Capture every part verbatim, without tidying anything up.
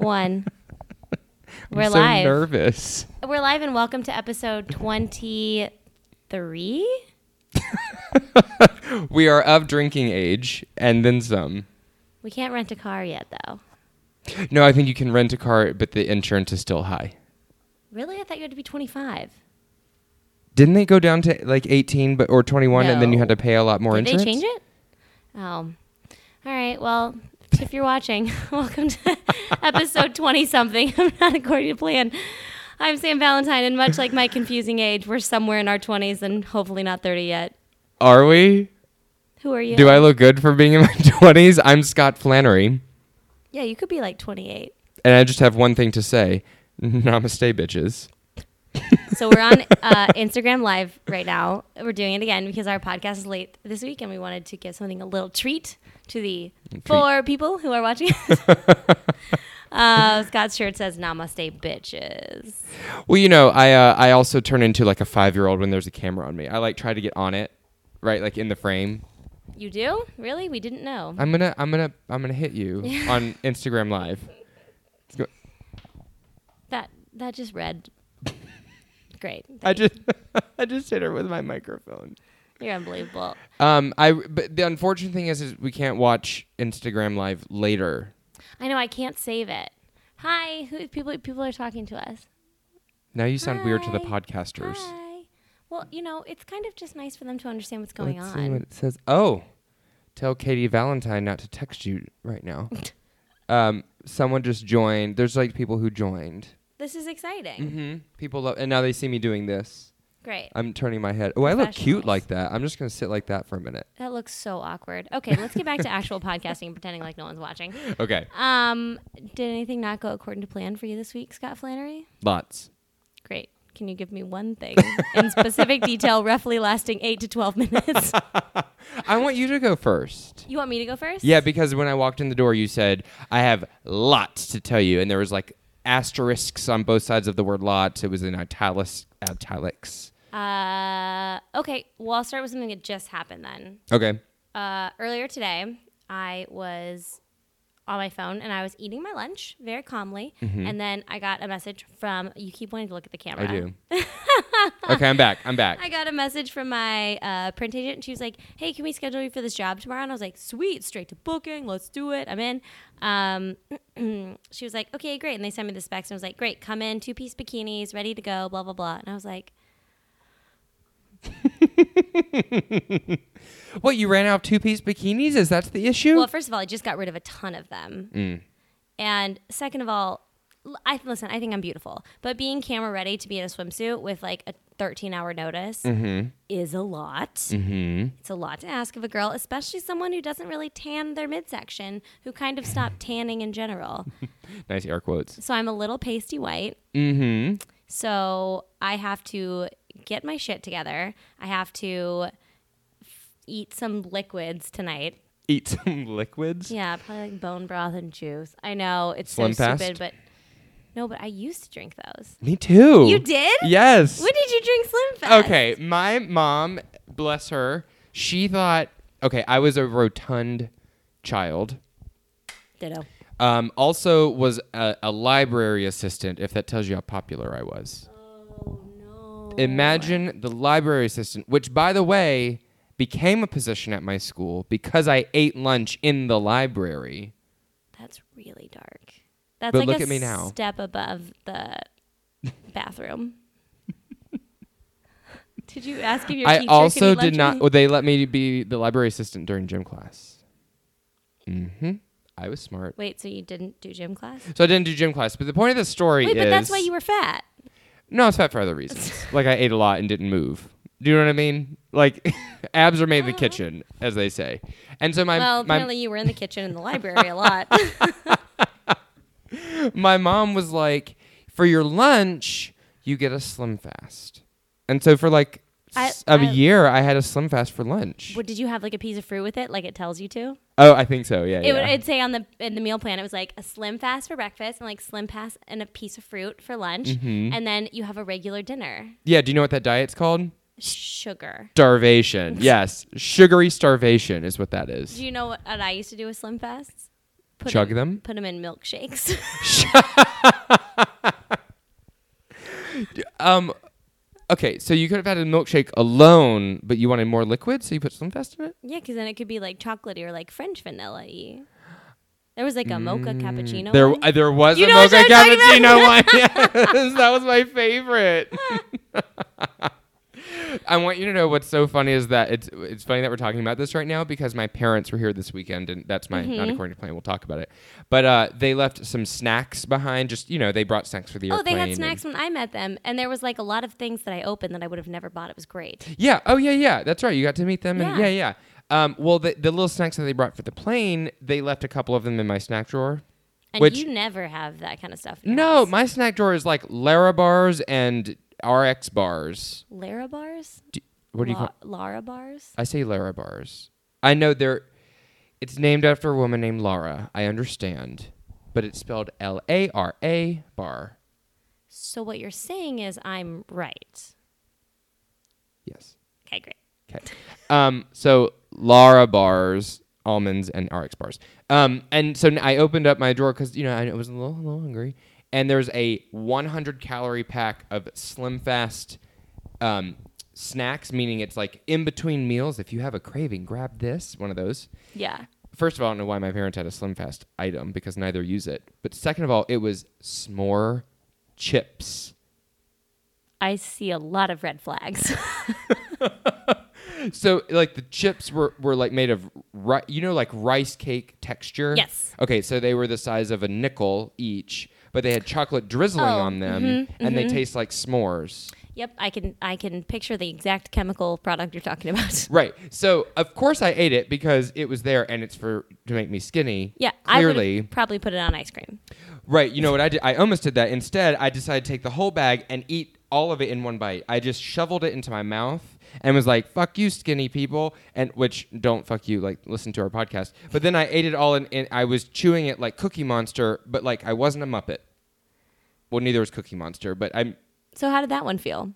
one. I'm We're so live. nervous. We're live and welcome to episode twenty-three. We are of drinking age and then some. We can't rent a car yet, though. No, I think you can rent a car, but the insurance is still high. Really? I thought you had to be twenty-five. Didn't they go down to like eighteen but or twenty-one and then you had to pay a lot more Did insurance? they change it? Oh. All right. Well, if you're watching, welcome to episode twenty-something. I'm not according to plan. I'm Sam Valentine, and much like my confusing age, we're somewhere in our twenties and hopefully not thirty yet. Are we? Who are you? Do I look good for being in my twenties? I'm Scott Flannery. Yeah, you could be like twenty-eight. And I just have one thing to say. Namaste, bitches. So we're on uh, Instagram Live right now. We're doing it again because our podcast is late this week, and we wanted to give something a little treat to the treat. four people who are watching. uh, Scott's shirt says "Namaste, bitches." Well, you know, I uh, I also turn into like a five-year-old when there's a camera on me. I like try to get on it, right, like in the frame. You do? Really? We didn't know. I'm gonna I'm gonna I'm gonna hit you on Instagram Live. That that just read. Great. I just I just hit her with my microphone. You're unbelievable. Um, I but the unfortunate thing is, is we can't watch Instagram Live later. I know I can't save it. Hi, who people people are talking to us. Now you sound Hi. weird to the podcasters. Hi. Well, you know, it's kind of just nice for them to understand what's going Let's on. see what it says. Oh, tell Katie Valentine not to text you right now. um, someone just joined. There's like people who joined. This is exciting. Mm-hmm. People love, and now they see me doing this. Great. I'm turning my head. Oh, I look cute like that. I'm just gonna sit like that for a minute. That looks so awkward. Okay, let's get back to actual podcasting and pretending like no one's watching. Okay. Um, did anything not go according to plan for you this week, Scott Flannery? Lots. Great. Can you give me one thing in specific detail, roughly lasting eight to twelve minutes? I want you to go first. You want me to go first? Yeah, because when I walked in the door, you said, I have lots to tell you. And there was like asterisks on both sides of the word lots. It was in italics. italics. Uh, okay. Well, I'll start with something that just happened then. Okay. Uh, earlier today, I was on my phone and I was eating my lunch very calmly. Mm-hmm. And then I got a message from, you keep wanting to look at the camera. I do. Okay, I'm back. I'm back. I got a message from my uh, print agent, and she was like, hey, can we schedule you for this job tomorrow? And I was like, sweet, straight to booking. Let's do it. I'm in. Um, she was like, okay, great. And they sent me the specs, and I was like, great, come in, two-piece bikinis, ready to go, blah, blah, blah. And I was like... What, you ran out of two-piece bikinis? Is that the issue? Well, first of all, I just got rid of a ton of them. Mm. And second of all, I listen, I think I'm beautiful. But being camera ready to be in a swimsuit with like a thirteen-hour notice Mm-hmm. is a lot. Mm-hmm. It's a lot to ask of a girl, especially someone who doesn't really tan their midsection, who kind of stopped tanning in general. Nice air quotes. So I'm a little pasty white. Mm-hmm. So I have to get my shit together. I have to f- eat some liquids tonight. Eat some liquids? Yeah, probably like bone broth and juice. I know, it's Slim so Fast? stupid, but no, but I used to drink those. Me too. You did? Yes. When did you drink Slim Fast? Okay, my mom, bless her, she thought, okay, I was a rotund child. Ditto. Um, also was a, a library assistant, if that tells you how popular I was. Oh, no. Imagine the library assistant, which, by the way, became a position at my school because I ate lunch in the library. That's really dark. That's But like look a at me now. step above the bathroom. Did you ask if your I teacher also could eat did lunch not. with you? Well, they let me be the library assistant during gym class. Mm-hmm. I was smart. Wait, so you didn't do gym class? So I didn't do gym class. But the point of the story Wait, is... but that's why you were fat. No, it's fat for other reasons. Like I ate a lot and didn't move. Do you know what I mean? Like abs are made in the kitchen, as they say. And so my well, my, apparently you were in the kitchen in the library a lot. my mom was like, for your lunch, you get a Slim Fast. And so for like I- s- of a I- year, I had a Slim Fast for lunch. What, did you have like a piece of fruit with it, like it tells you to? Oh, I think so. Yeah, It yeah. would, it'd say on the in the meal plan, it was like a Slim Fast for breakfast and like Slim Fast and a piece of fruit for lunch, Mhm. and then you have a regular dinner. Yeah, do you know what that diet's called? Sugar. Starvation. Yes, sugary starvation is what that is. Do you know what, what I used to do with Slim Fasts? Put chug 'em- them. Put them in milkshakes. um, okay, so you could have had a milkshake alone, but you wanted more liquid, so you put Slim Fast in it? Yeah, because then it could be like chocolatey or like French vanilla-y. There was like a mocha cappuccino There, one. uh, there was You a know what mocha I'm talking about? cappuccino one. Yes, that was my favorite. I want you to know what's so funny is that it's it's funny that we're talking about this right now because my parents were here this weekend and that's my Mm-hmm. not according to plan. We'll talk about it, but uh, they left some snacks behind. Just you know, they brought snacks for the Oh, airplane. they had and- snacks when I met them, and there was like a lot of things that I opened that I would have never bought. It was great. Yeah. Oh yeah, yeah. That's right. You got to meet them. And Yeah. yeah, yeah. Um, well, the the little snacks that they brought for the plane, they left a couple of them in my snack drawer. And Which- you never have that kind of stuff. in your No, house. my snack drawer is like Lara bars and R X bars. Lara bars. Do, what do you La- call? Lara bars. I say Lara bars. I know they're. It's named after a woman named Lara. I understand, but it's spelled L A R A bar. So what you're saying is I'm right. Yes. Okay, great. Okay. Um. So Lara bars, almonds, and R X bars. Um. And so n- I opened up my drawer because you know I was a little, a little hungry, and there's a one hundred calorie pack of Slim Fast. Um. Snacks, meaning it's like in between meals. If you have a craving, grab this, one of those. Yeah. First of all, I don't know why my parents had a Slim Fast item because neither use it. But second of all, it was s'more chips. I see a lot of red flags. So like the chips were, were like made of, ri- you know, like rice cake texture? Yes. Okay, so they were the size of a nickel each, but they had chocolate drizzling Oh, on them mhm, and they mhm. taste like s'mores. Yep, I can I can picture the exact chemical product you're talking about. Right. So of course I ate it because it was there and it's for to make me skinny. Yeah, I Clearly. would probably put it on ice cream. Right. You know what I did? I almost did that. Instead, I decided to take the whole bag and eat all of it in one bite. I just shoveled it into my mouth and was like, fuck you, skinny people. And which don't fuck you, like listen to our podcast. But then I ate it all and, and I was chewing it like Cookie Monster, but like I wasn't a Muppet. Well, neither was Cookie Monster, but I'm So how did that one feel?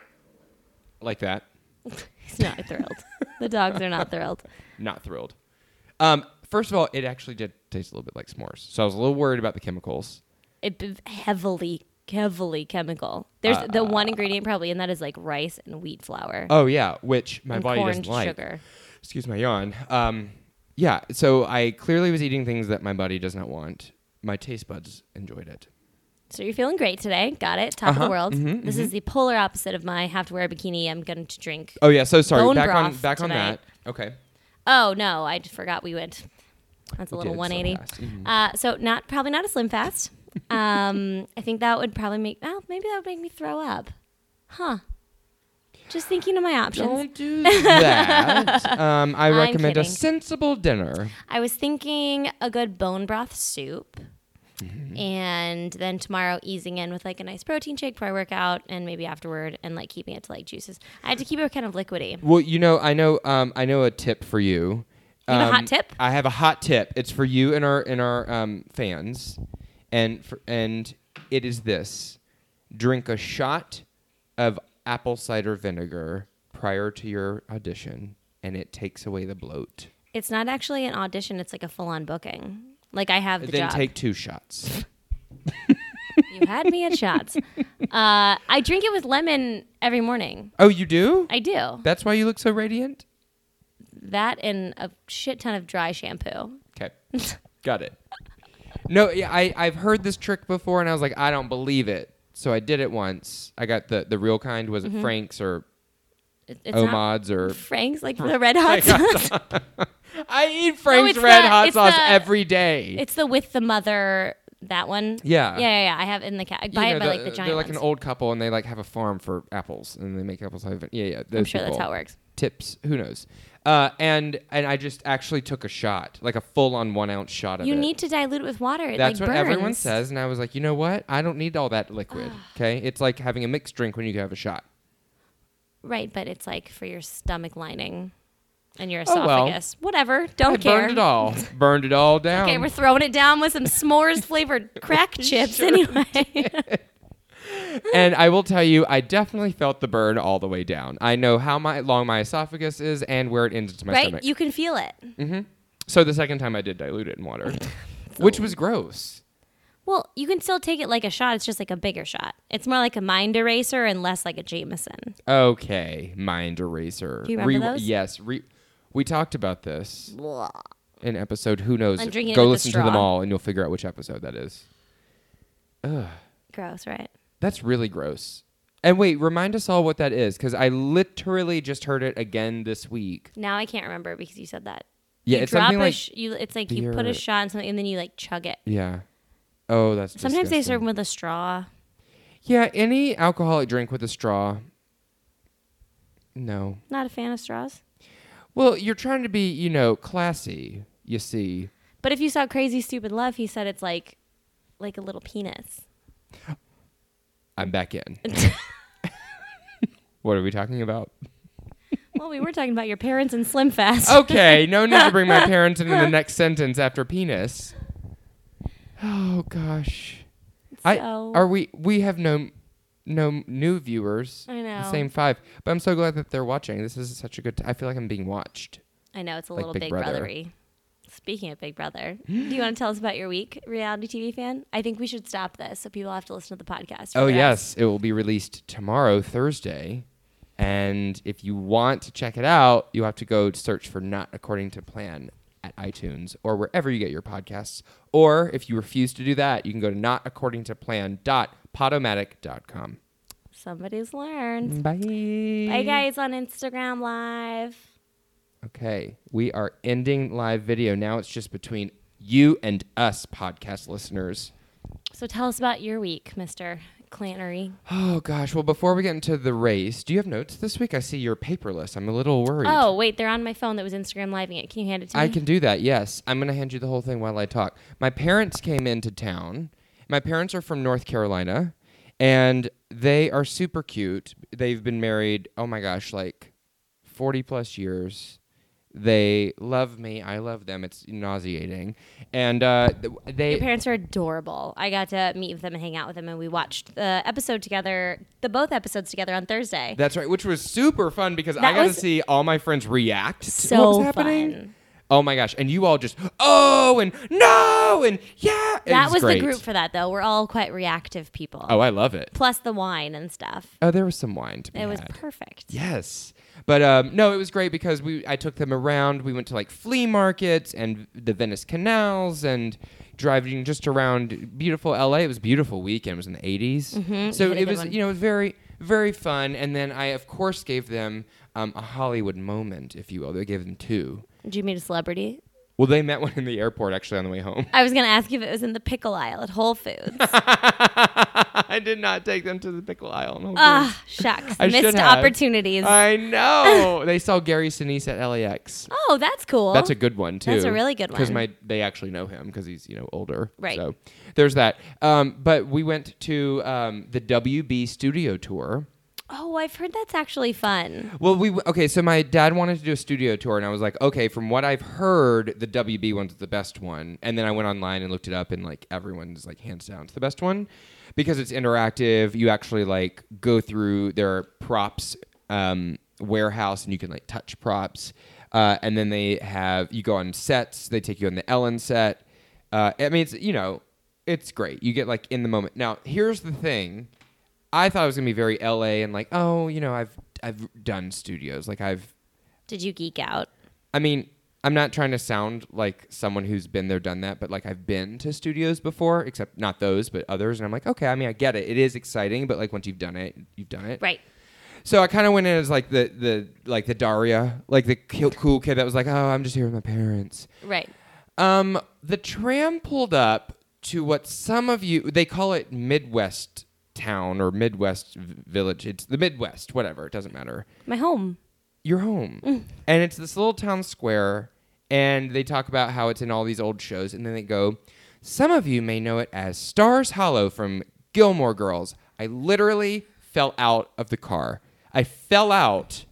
like that. He's not thrilled. The dogs are not thrilled. Not thrilled. Um, first of all, it actually did taste a little bit like s'mores. So I was a little worried about the chemicals. It heavily, heavily chemical. There's Uh, the one ingredient probably, and that is like rice and wheat flour. Oh, yeah, which my and body corn doesn't like. sugar. Excuse my yawn. Um, yeah, so I clearly was eating things that my body does not want. My taste buds enjoyed it. So you're feeling great today. Got it. Top of Uh-huh, the world. mhm, This is the polar opposite of my have to wear a bikini. I'm going to drink. Oh yeah, so sorry. Bone back on broth back on tonight. that. Okay. Oh no, I just forgot we went. That's a We little did one eighty. so fast. Mhm. Uh, so not probably not a Slim Fast. Um, I think that would probably make. Oh, maybe that would make me throw up. Huh. Just thinking of my options. Don't do that. um, I I'm recommend a kidding. sensible dinner. I was thinking a good bone broth soup. Mm-hmm. And then tomorrow easing in with like a nice protein shake before I work out and maybe afterward and like keeping it to like juices. I had to keep it kind of liquidy. Well, you know, I know, um, I know a tip for you. You have a hot Um, tip? I have a hot tip. It's for you and our and our um, fans, and for, and it is this: drink a shot of apple cider vinegar prior to your audition, and it takes away the bloat. It's not actually an audition, it's like a full on booking. Like I have the then job. take two shots. You had me at shots. Uh, I drink it with lemon every morning. Oh, you do? I do. That's why you look so radiant? That and a shit ton of dry shampoo. Okay. Got it. No, yeah, I, I've heard this trick before, and I was like, I don't believe it. So I did it once. I got the, the real kind. Was it Frank's or It- It's not Omad's or... Frank's, like the red hot sauce. I eat Frank's it's Red the- Hot it's Sauce the- every day. It's the with the mother, that one. Yeah. Yeah, yeah, yeah. I have it in the cat. I You buy know, it by the- like the giant They're like ones. an old couple, and they like have a farm for apples, and they make apple cider. Yeah, yeah. I'm those sure that's people. how it works. Tips, who knows? Uh, and and I just actually took a shot, like a full on one ounce shot of You it. need to dilute it with water. It That's like what burns. everyone says, and I was like, you know what? I don't need all that liquid. Okay, it's like having a mixed drink when you have a shot. Right, but it's like for your stomach lining and your Oh, well. esophagus. Whatever. Don't I care. burned it all. burned it all down. Okay, we're throwing it down with some s'mores flavored crack chips Sure anyway. And I will tell you, I definitely felt the burn all the way down. I know how my, long my esophagus is and where it ends into my right? stomach. You can feel it. mm-hmm. So the second time I did dilute it in water. It's the which was gross. Well, you can still take it like a shot. It's just like a bigger shot. It's more like a mind eraser and less like a Jameson. Okay, mind eraser. Do you remember Re- those? Yes, re- we talked about this Blah. in episode. Who knows? I'm drinking it Go with a listen to them straw. all, and you'll figure out which episode that is. Ugh, Gross, right? that's really gross. And wait, remind us all what that is, because I literally just heard it again this week. Now I can't remember because you said that. Yeah, you it's drop something a like sh- you. It's like you put a beer- shot in something and then you like chug it. yeah. Oh, that's Sometimes they disgusting. serve them with a straw. Yeah, any alcoholic drink with a straw. No. Not a fan of straws. Well, you're trying to be, you know, classy, you see. But if you saw Crazy Stupid Love, he said it's like like a little penis. I'm back in. What are we talking about? Well, we were talking about your parents and Slim Fast. Okay, no need to bring my parents into the next sentence after penis. Oh gosh. I So- are we we have no no new viewers. I know. The same five. But I'm so glad that they're watching. This is such a good t- I feel like I'm being watched. I know, it's a Like little Big Big, Brother. Brothery. Speaking of Big Brother, do you want to tell us about your week, reality T V fan? I think we should stop this so people have to listen to the podcast. for Oh the yes, it will be released tomorrow, Thursday. And if you want to check it out, you have to go search for Not According to Plan at iTunes or wherever you get your podcasts. Or if you refuse to do that, you can go to not according to plan dot podomatic dot com. rest. Somebody's learned. Bye. Bye, guys, on Instagram Live. Okay, we are ending live video. Now it's just between you and us, podcast listeners. So tell us about your week, Mister Clannery. Oh, gosh. Well, before we get into the race, do you have notes this week? I see you're paperless. I'm a little worried. Oh, wait, they're on my phone that was Instagram Living it. Can you hand it to me? I can do that, yes. I'm going to hand you the whole thing while I talk. My parents came into town. My parents are from North Carolina, and they are super cute. They've been married, oh my gosh, like forty plus years. They love me. I love them. It's nauseating. And uh, th- they... Your parents are adorable. I got to meet with them and hang out with them, and we watched the episode together, the both episodes together on Thursday. That's right, which was super fun because That I got to was see all my friends react to so what was happening. fun. Oh my gosh. And you all just, oh, and no, and yeah. It That was great. the group for that, though. We're all quite reactive people. Oh, I love it. Plus the wine and stuff. Oh, there was some wine to be It was had. perfect. Yes. But um, no, it was great because we I took them around. We went to like flea markets and the Venice canals and driving just around beautiful L A. It was a beautiful weekend. It was in the eighties. Mhm. So You had a it good was, one. you know, very, very fun. And then I, of course, gave them um, a Hollywood moment, if you will. They gave them two. Did you meet a celebrity? Well, they met one in the airport actually on the way home. I was going to ask you if it was in the pickle aisle at Whole Foods. I did not take them to the pickle aisle. in Whole Foods. Ah, shucks. I should Missed have. opportunities. I know. They saw Gary Sinise at L A X. oh, that's cool. That's a good one too. That's a really good because one. my they actually know him because he's you know older. Right. So there's that. Um, but we went to um, the W B studio tour. Oh, I've heard that's actually fun. Well, we okay. So my dad wanted to do a studio tour, and I was like, okay. From what I've heard, the W B one's the best one. And then I went online and looked it up, and like everyone's like hands down it's the best one because it's interactive. You actually like go through their props um, warehouse, and you can like touch props. Uh, and then they have you go on sets. They take you on the Ellen set. Uh, I mean, it's you know, it's great. You get like in the moment. Now, here's the thing. I thought it was gonna be very L A and like, oh, you know, I've I've done studios. Like I've Did you geek out? I mean, I'm not trying to sound like someone who's been there, done that, but like I've been to studios before, except not those, but others. And I'm like, okay, I mean, I get it. It is exciting, but like once you've done it, you've done it. Right. So I kind of went in as like the the like the Daria, like the co- cool kid that was like, oh, I'm just here with my parents. Right. Um, the tram pulled up to what some of you they call it Midwest town or Midwest v- village. It's the Midwest, whatever. It doesn't matter. My home. Your home. And it's this little town square, and they talk about how it's in all these old shows, and then they go, some of you may know it as Stars Hollow from Gilmore Girls. I literally fell out of the car. I fell out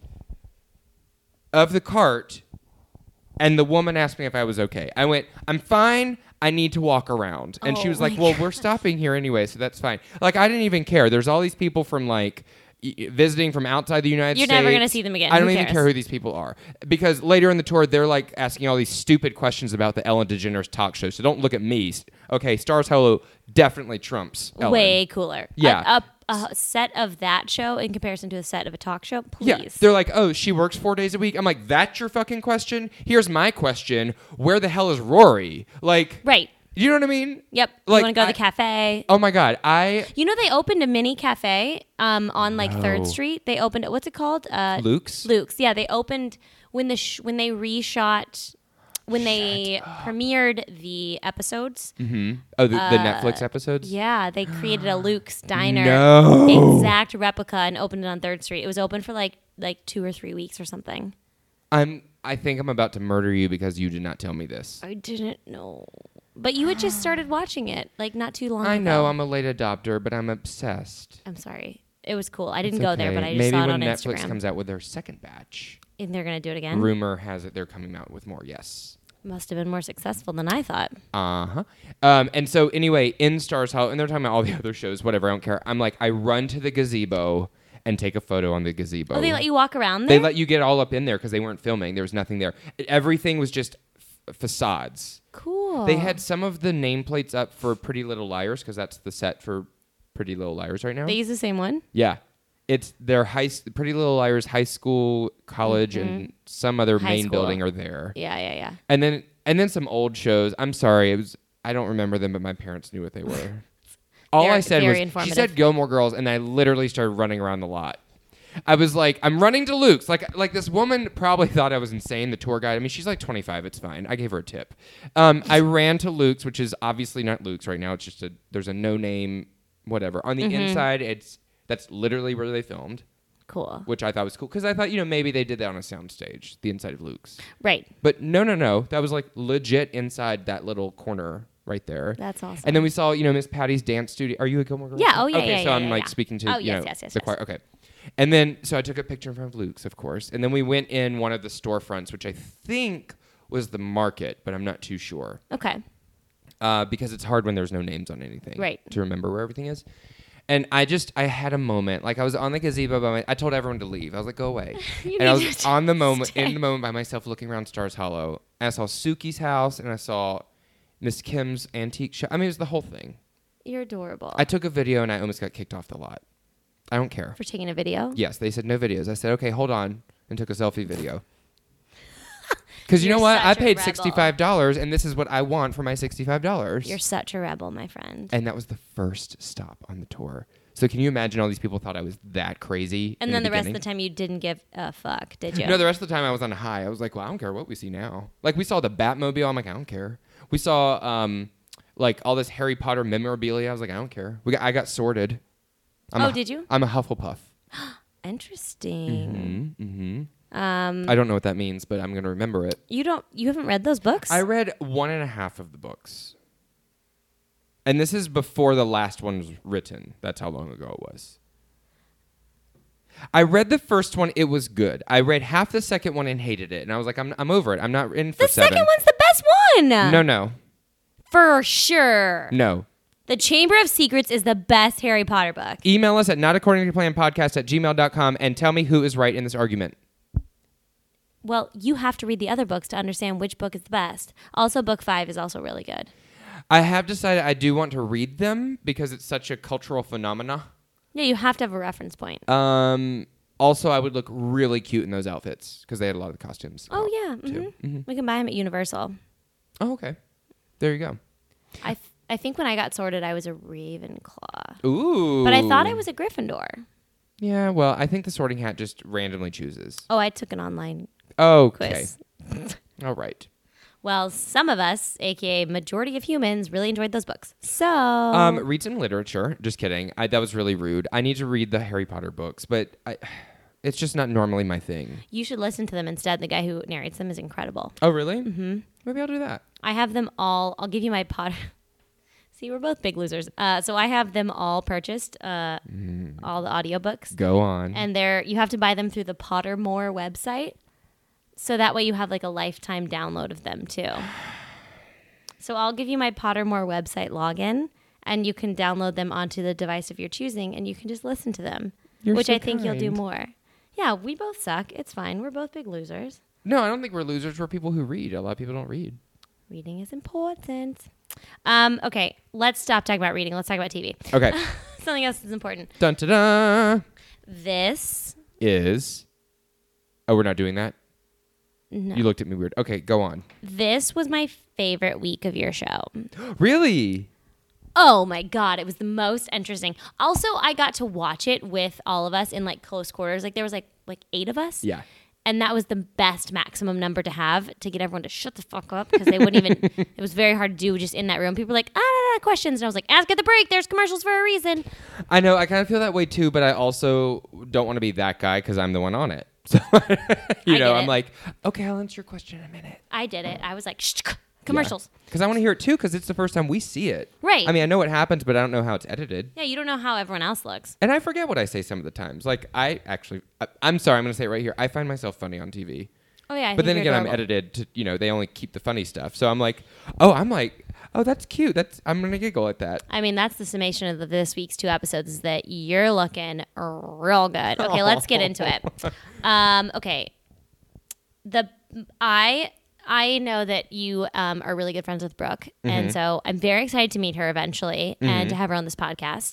of the cart, and the woman asked me if I was okay. I went, I'm fine. I need to walk around. And she Oh was like, my well, we're stopping here anyway, so that's fine. Like, I didn't even care. There's all these people from, like, y- visiting from outside the United You're States. never gonna see them again. I don't Who even cares? care who these people are because later in the tour they're like asking all these stupid questions about the Ellen DeGeneres talk show. So don't look at me. Okay, Stars Hollow definitely trumps Ellen. Way cooler. Yeah. A, a, a set of that show in comparison to a set of a talk show, please. Yeah, they're like, oh, she works four days a week. I'm like, that's your fucking question? Here's my question. Where the hell is Rory? Like, Right. you know what I mean? Yep. Like, you want to go to I- the cafe? Oh my God. I, You know they opened a mini cafe um, on like No. Third Street. They opened what's it called? Uh, Luke's? Luke's. Yeah, they opened when the sh- when they reshot when they premiered the episodes. hmm Oh, the, the Netflix episodes? Uh, Yeah, they created a Luke's diner, No. exact replica, and opened it on Third Street. It was open for like like two or three weeks or something. I'm, I think I'm about to murder you because you did not tell me this. I didn't know, but you had just started watching it like not too long I ago. know I'm a late adopter, but I'm obsessed. I'm sorry. It was cool. I didn't It's go there, okay. but I just Maybe saw it when on Netflix Instagram. comes out with their second batch. And they're gonna do it again. Rumor has it they're coming out with more. Yes. Must have been more successful than I thought. Uh huh. Um, and so anyway, in Stars Hollow, and they're talking about all the other shows, whatever. I don't care. I'm like, I run to the gazebo and take a photo on the gazebo. Oh, they let you walk around They there? let you get all up in there because they weren't filming. There was nothing there. Everything was just f- facades. Cool. They had some of the nameplates up for Pretty Little Liars because that's the set for Pretty Little Liars right now. They use the same one? Yeah. It's their high, s- Pretty Little Liars high school, college, and some other High main school. building are there. Yeah, yeah, yeah. And then and then some old shows. I'm sorry, it was I don't remember them, but my parents knew what they were. All Very- I said very was she informative. said Gilmore Girls, and I literally started running around the lot. I was like, I'm running to Luke's. Like like this woman probably thought I was insane. The tour guide. I mean, she's like twenty-five. It's fine. I gave her a tip. Um, I ran to Luke's, which is obviously not Luke's right now. It's just a there's a no name whatever on the Mm-hmm. inside. It's that's literally where they filmed, Cool. which I thought was cool because I thought you know maybe they did that on a soundstage, the inside of Luke's. Right. But no, no, no. That was like legit inside that little corner right there. That's awesome. And then we saw, you know, Miss Patty's dance studio. Are you a Gilmore Girls? Yeah, fan? oh, yeah, Okay, yeah, so yeah, I'm yeah, like yeah. speaking to, Oh, you yes, know, yes, yes, the yes. choir. Okay. And then, so I took a picture in front of Luke's, of course. And then we went in one of the storefronts, which I think was the market, but I'm not too sure. Okay. Uh, because it's hard when there's no names on anything. Right. To remember where everything is. And I just, I had a moment. Like, I was on the gazebo by my, I told everyone to leave. I was like, go away. You and I need was to on the moment, stay. in the moment by myself looking around Stars Hollow. And I saw Suki's house and I saw Miss Kim's antique shop. I mean, it was the whole thing. You're adorable. I took a video and I almost got kicked off the lot. I don't care. For taking a video? Yes, they said no videos. I said, okay, hold on, and took a selfie video. Because you You're know what? I such a paid rebel. sixty-five dollars, and this is what I want for my sixty-five dollars. You're such a rebel, my friend. And that was the first stop on the tour. So can you imagine all these people thought I was that crazy? And in then the, rest of beginning? the time you didn't give a fuck, did you? No, the rest of the time I was on a high. I was like, well, I don't care what we see now. Like, we saw the Batmobile. I'm like, I don't care. We saw, um, like, all this Harry Potter memorabilia. I was like, I don't care. We got, I got sorted. I'm Oh, a- did you? I'm a Hufflepuff. Interesting. Mm-hmm. Um, I don't know what that means, but I'm going to remember it. you don't. You haven't read those books? I read one and a half of the books. And this is before the last one was written. That's how long ago it was. I read the first one. It was good. I read half the second one and hated it. And I was like, I'm, I'm over it. I'm not in for the seven. second one's the best one. No, no, For sure. no. The Chamber of Secrets is the best Harry Potter book. Email us at notaccordingtoplan.podcast at gmail dot com and tell me who is right in this argument. Well, you have to read the other books to understand which book is the best. Also, book five is also really good. I have decided I do want to read them because it's such a cultural phenomena. Yeah, you have to have a reference point. Um, also, I would look really cute in those outfits because they had a lot of the costumes. Oh, out, yeah. too. hmm Mhm. We can buy them at Universal. Oh, okay. There you go. I th- I think when I got sorted, I was a Ravenclaw. Ooh. But I thought I was a Gryffindor. Yeah, well, I think the Sorting Hat just randomly chooses. Oh, I took an online Okay. quiz. All right. Well, some of us, aka majority of humans, really enjoyed those books. So, Um, read some literature. Just kidding. I, that was really rude. I need to read the Harry Potter books, but I, it's just not normally my thing. you should listen to them instead. The guy who narrates them is incredible. Oh, really? Mm-hmm. Maybe I'll do that. I have them all. I'll give you my Potter. See, we're both big losers. Uh, so I have them all purchased, uh, all the audiobooks. Go on. And they're you have to buy them through the Pottermore website. So that way you have like a lifetime download of them too. So I'll give you my Pottermore website login and you can download them onto the device of your choosing and you can just listen to them. You're which so I think you'll do kind. more. Yeah, we both suck. It's fine. We're both big losers. No, I don't think we're losers. We're people who read. A lot of people don't read. Reading is important. Um, okay, let's stop talking about reading. Let's talk about T V. Okay. Something else is important. Dun da da. This. Is. Oh, we're not doing that? No. You looked at me weird. Okay, go on. This was my favorite week of your show. Really? Oh my God, it was the most interesting. Also, I got to watch it with all of us in like close quarters. Like there was like like eight of us. Yeah. And that was the best maximum number to have to get everyone to shut the fuck up because they wouldn't even, it was very hard to do just in that room. People were like, ah, questions. And I was like, ask at the break. There's commercials for a reason. I know. I kind of feel that way too, but I also don't want to be that guy because I'm the one on it. So, you I know, get I'm it. like, okay, I'll answer your question in a minute. I did it. I was like, shh, commercials. Because I want to hear it too because it's the first time we see it. Right. I mean, I know what happens, but I don't know how it's edited. Yeah, you don't know how everyone else looks. And I forget what I say some of the times. Like, I actually, I, I'm sorry, I'm going to say it right here. I find myself funny on T V. Oh, yeah. I But think then you're again, I'm adorable. edited to, you know, they only keep the funny stuff. So I'm like, oh, I'm like, oh, that's cute. That's I'm going to giggle at that. I mean, that's the summation of the, this week's two episodes is that you're looking real good. Okay, let's get into it. Um, okay. The I I know that you um, are really good friends with Brooke, Mm-hmm. and so I'm very excited to meet her eventually and to have her on this podcast.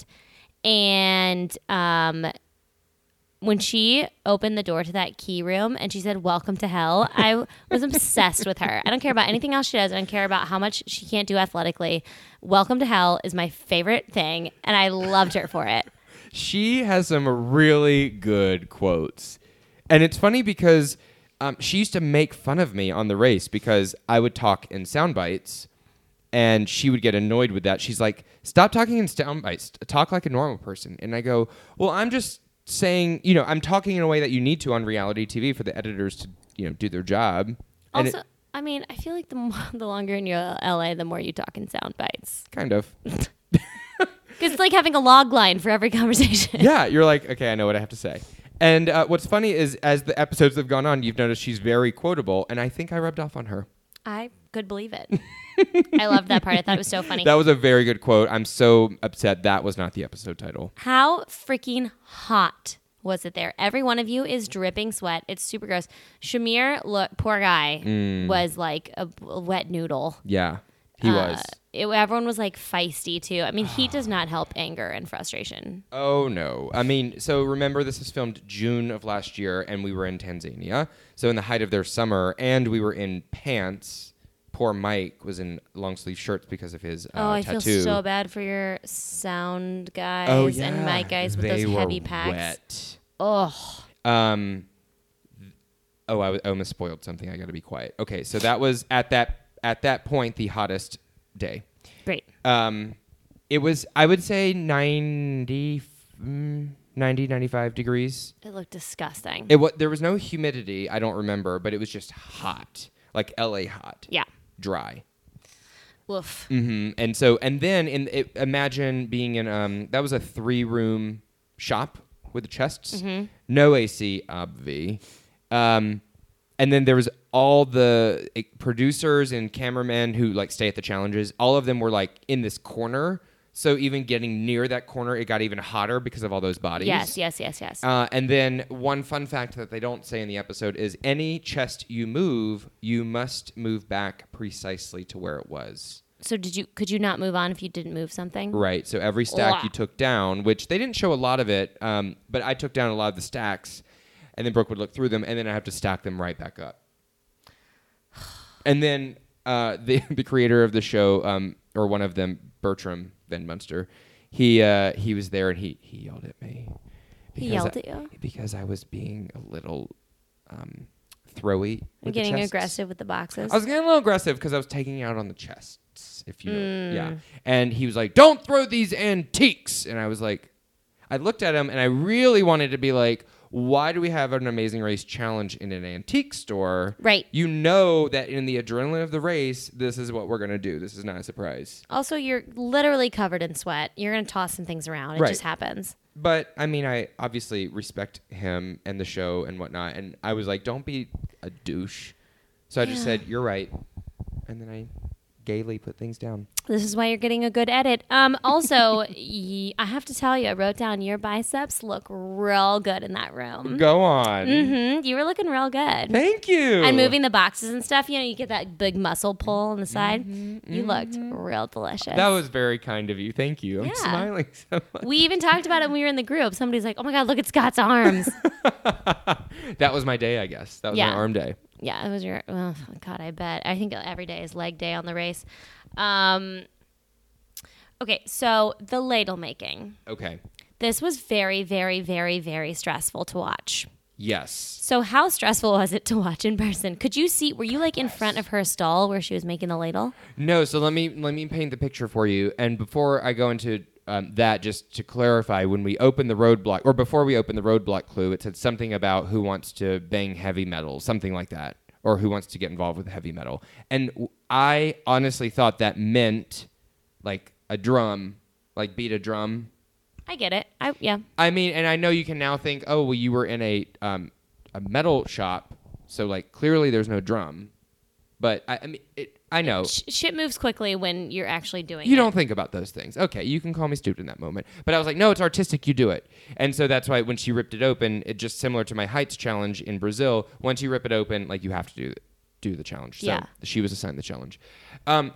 And um, when she opened the door to that key room and she said, "Welcome to hell," I was obsessed with her. I don't care about anything else she does. I don't care about how much she can't do athletically. "Welcome to hell" is my favorite thing, and I loved her for it. She has some really good quotes. And it's funny because um, she used to make fun of me on the race because I would talk in sound bites and she would get annoyed with that. She's like, stop talking in sound bites. Talk like a normal person. And I go, well, I'm just saying, you know, I'm talking in a way that you need to on reality T V for the editors to, you know, do their job. And Also, it, I mean, I feel like the more, the longer in your L A, the more you talk in sound bites. kind of. Because it's like having a log line for every conversation. Yeah, you're like, okay, I know what I have to say. And uh, what's funny is as the episodes have gone on, you've noticed she's very quotable, and I think I rubbed off on her. I could believe it. I loved that part. I thought it was so funny. That was a very good quote. I'm so upset that was not the episode title. How freaking hot was it there? Every one of you is dripping sweat. It's super gross. Shamir, look, poor guy, Mm. was like a, a wet noodle. Yeah, he Uh, was. It, everyone was like feisty too. I mean, heat does not help anger and frustration. Oh, no. I mean, so remember this was filmed June of last year, and we were in Tanzania. So in the height of their summer, and we were in pants. Poor Mike was in long sleeve shirts because of his uh, oh, I tattoo. feel so bad for your sound guys Oh, yeah. and mic guys with They those were heavy packs. wet. Oh, Um. Oh, I, was, I almost spoiled something. I got to be quiet. Okay, so that was at that at that point the hottest day. great. Um, it was I would say ninety, mm, ninety, ninety-five degrees. It looked disgusting. It was there was no humidity. I don't remember, but it was just hot, like L A hot, yeah. dry. Woof. hmm And so and then in it, imagine being in um that was a three room shop with the chests, Mm-hmm. no A C, obvi. Um, and then there was all the eh, producers and cameramen who like stay at the challenges. All of them were like in this corner. So even getting near that corner, it got even hotter because of all those bodies. Yes, yes, yes, yes. Uh, and then one fun fact that they don't say in the episode is any chest you move, you must move back precisely to where it was. So did you? Could you not move on if you didn't move something? Right. So every stack Ugh. you took down, which they didn't show a lot of it, um, but I took down a lot of the stacks, and then Brooke would look through them, and then I have to stack them right back up. And then uh, the the creator of the show, um, or one of them, Bertram Van Munster, he uh, he was there and he he yelled at me. He because yelled I, at you? because I was being a little um, throwy. You're with the getting chests. aggressive with the boxes. I was getting a little aggressive because I was taking out on the chests, if you know. Mm. Yeah. And he was like, don't throw these antiques. And I was like, I looked at him and I really wanted to be like, why do we have an Amazing Race challenge in an antique store? Right. You know that in the adrenaline of the race, this is what we're going to do. This is not a surprise. Also, you're literally covered in sweat. You're going to toss some things around. It Right. just happens. But, I mean, I obviously respect him and the show and whatnot. And I was like, don't be a douche. So I just Yeah. said, you're right. And then I gaily put things down. This is why you're getting a good edit. Um, also, y- I have to tell you, I wrote down your biceps look real good in that room. Go on. Mm-hmm. You were looking real good. Thank you. And moving the boxes and stuff, you know, you get that big muscle pull on the side. Mm-hmm, You mm-hmm. looked real delicious. That was very kind of you. Thank you. I'm Yeah. smiling so much. We even talked about it when we were in the group. Somebody's like, oh my God, look at Scott's arms. That was my day, I guess. That was Yeah. my arm day. Yeah, it was your, oh God, I bet. I think every day is leg day on the race. Um, okay, so the ladle making. Okay. This was very, very, very, very stressful to watch. Yes. So how stressful was it to watch in person? Could you see, were you like in front of her stall where she was making the ladle? No, so let me let me paint the picture for you. And before I go into um, that, just to clarify, when we opened the roadblock, or before we opened the roadblock clue, it said something about who wants to bang heavy metal, something like that, or who wants to get involved with heavy metal. And w- I honestly thought that meant like a drum, like beat a drum. I get it. I yeah. I mean, and I know you can now think, oh, well, you were in a um, a metal shop, so like clearly there's no drum. But I, I mean, it, I know Sh- shit moves quickly when you're actually doing you it. don't think about those things. Okay, you can call me stupid in that moment, but I was like, no, it's artistic. You do it, and so that's why when she ripped it open, it just similar to my heights challenge in Brazil. Once you rip it open, like you have to do do the challenge. So Yeah. she was assigned the challenge. Um,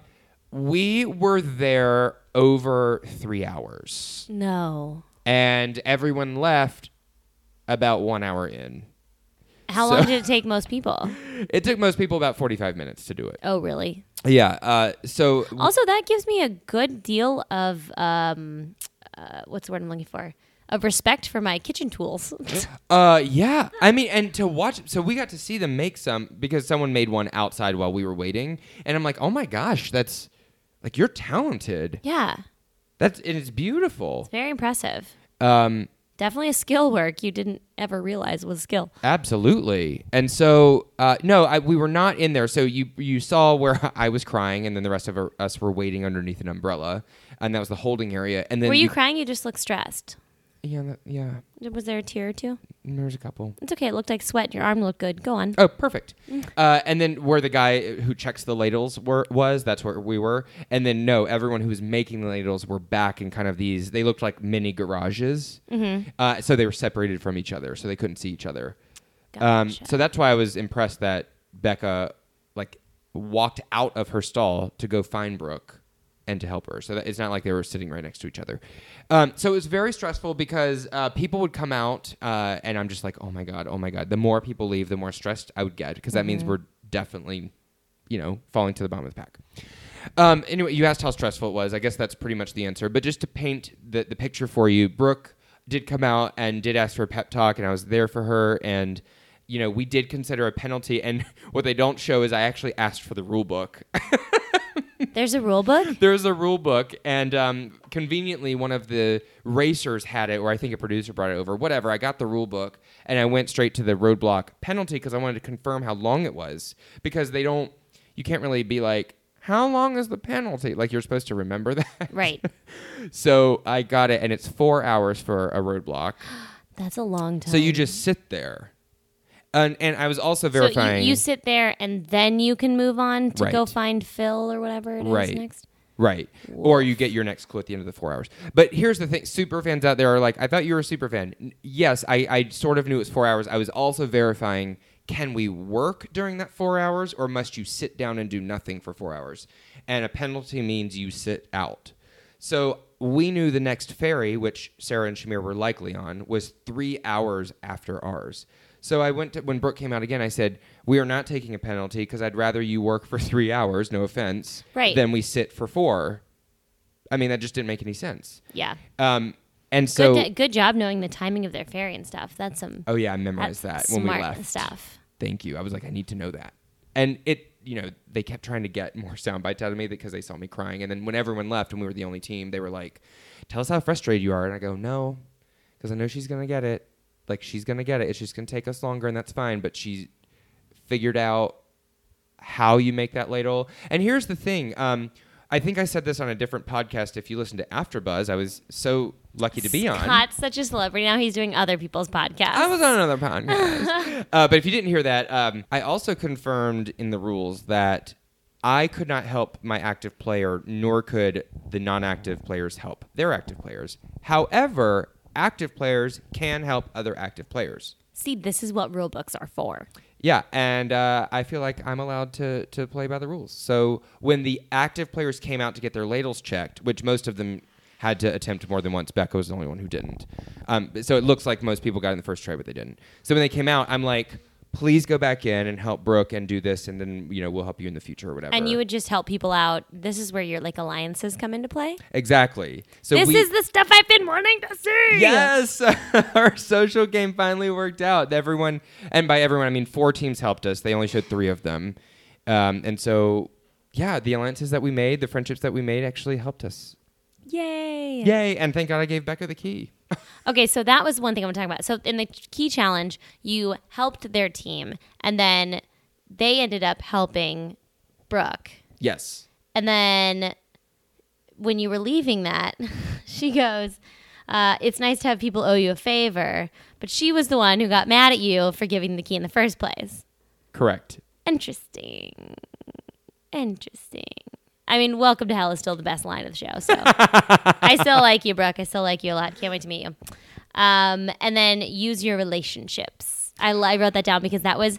we were there over three hours. No. And everyone left about one hour in. How So- long did it take most people? It took most people about forty-five minutes to do it. Oh, really? Yeah. Uh, so, Also, that gives me a good deal of um, uh, what's the word I'm looking for? Of respect for my kitchen tools. uh, yeah. I mean, and to watch, so we got to see them make some because someone made one outside while we were waiting. And I'm like, oh my gosh, that's like, you're talented. Yeah, That's, and it's beautiful. very impressive. Um, Definitely a skill work you didn't ever realize was skill. Absolutely. And so, uh, no, I, we were not in there. So you you saw where I was crying, and then the rest of our, us were waiting underneath an umbrella, and that was the holding area. And then Were you crying? You just looked stressed. Yeah, that, yeah. Was there a tear or two? There was a couple. It's okay. It looked like sweat. Your arm looked good. Go on. Oh, perfect. Uh, and then where the guy who checks the ladles were was, that's where we were. And then no, everyone who was making the ladles were back in kind of these. They looked like mini garages. Mm-hmm. Uh, so they were separated from each other, so they couldn't see each other. Gotcha. Um, so that's why I was impressed that Becca like walked out of her stall to go find Brooke and to help her. So that it's not like they were sitting right next to each other. Um, so it was very stressful because uh, people would come out uh, and I'm just like, oh my God, oh my God. The more people leave, the more stressed I would get because that Mm-hmm. means we're definitely, you know, falling to the bottom of the pack. Um, anyway, you asked how stressful it was. I guess that's pretty much the answer. But just to paint the, the picture for you, Brooke did come out and did ask for a pep talk, and I was there for her. And, you know, we did consider a penalty. And what they don't show is I actually asked for the rule book. There's a rule book? There's a rule book, and um, conveniently, one of the racers had it, or I think a producer brought it over. Whatever. I got the rule book, and I went straight to the roadblock penalty because I wanted to confirm how long it was. Because they don't, you can't really be like, how long is the penalty? Like, you're supposed to remember that. Right. So I got it, and it's four hours for a roadblock. That's a long time. So you just sit there. And, and I was also So verifying. you, you sit there and then you can move on to go Right. find Phil or whatever it is Right. next? Right. Or you get your next clue at the end of the four hours. But here's the thing. Super fans out there are like, I thought you were a super fan. N- Yes, I, I sort of knew it was four hours. I was also verifying, can we work during that four hours or must you sit down and do nothing for four hours? And a penalty means you sit out. So we knew the next ferry, which Sarah and Shamir were likely on, was three hours after ours. So I went to, when Brooke came out again, I said, we are not taking a penalty because I'd rather you work for three hours, no offense, Right. than we sit for four. I mean, that just didn't make any sense. Yeah. Um, and so, good, good job knowing the timing of their ferry and stuff. That's some oh yeah, I memorized that that's when we smart left. stuff. Thank you. I was like, I need to know that. And it, you know, they kept trying to get more sound bites out of me because they saw me crying. And then when everyone left and we were the only team, they were like, tell us how frustrated you are. And I go, no, because I know she's going to get it. Like, she's going to get it. It's just going to take us longer, and that's fine. But she figured out how you make that ladle. And here's the thing. Um, I think I said this on a different podcast. If you listen to AfterBuzz, I was so lucky to be on. Scott's such a celebrity. Now he's doing other people's podcasts. I was on another podcast. uh, but if you didn't hear that, um, I also confirmed in the rules that I could not help my active player, nor could the non-active players help their active players. However, active players can help other active players. See, this is what rule books are for. Yeah, and uh, I feel like I'm allowed to to play by the rules. So when the active players came out to get their ladles checked, which most of them had to attempt more than once, Becca was the only one who didn't. Um, so it looks like most people got in the first try, but they didn't. So when they came out, I'm like, please go back in and help Brooke and do this, and then, you know, we'll help you in the future or whatever. And you would just help people out. This is where your like alliances come into play. Exactly. So this we, is the stuff I've been wanting to see. Yes, our social game finally worked out. Everyone, and by everyone I mean four teams helped us. They only showed three of them, um, and so yeah, the alliances that we made, the friendships that we made, actually helped us. Yay! Yay! And thank God I gave Becca the key. Okay, so that was one thing I'm talking about. So in the key challenge, you helped their team, and then they ended up helping Brooke. Yes. And then when you were leaving that, she goes, uh, it's nice to have people owe you a favor, but she was the one who got mad at you for giving the key in the first place. Correct. Interesting. Interesting. I mean, Welcome to Hell is still the best line of the show, so I still like you, Brooke. I still like you a lot. Can't wait to meet you. Um, and then use your relationships. I, I wrote that down because that was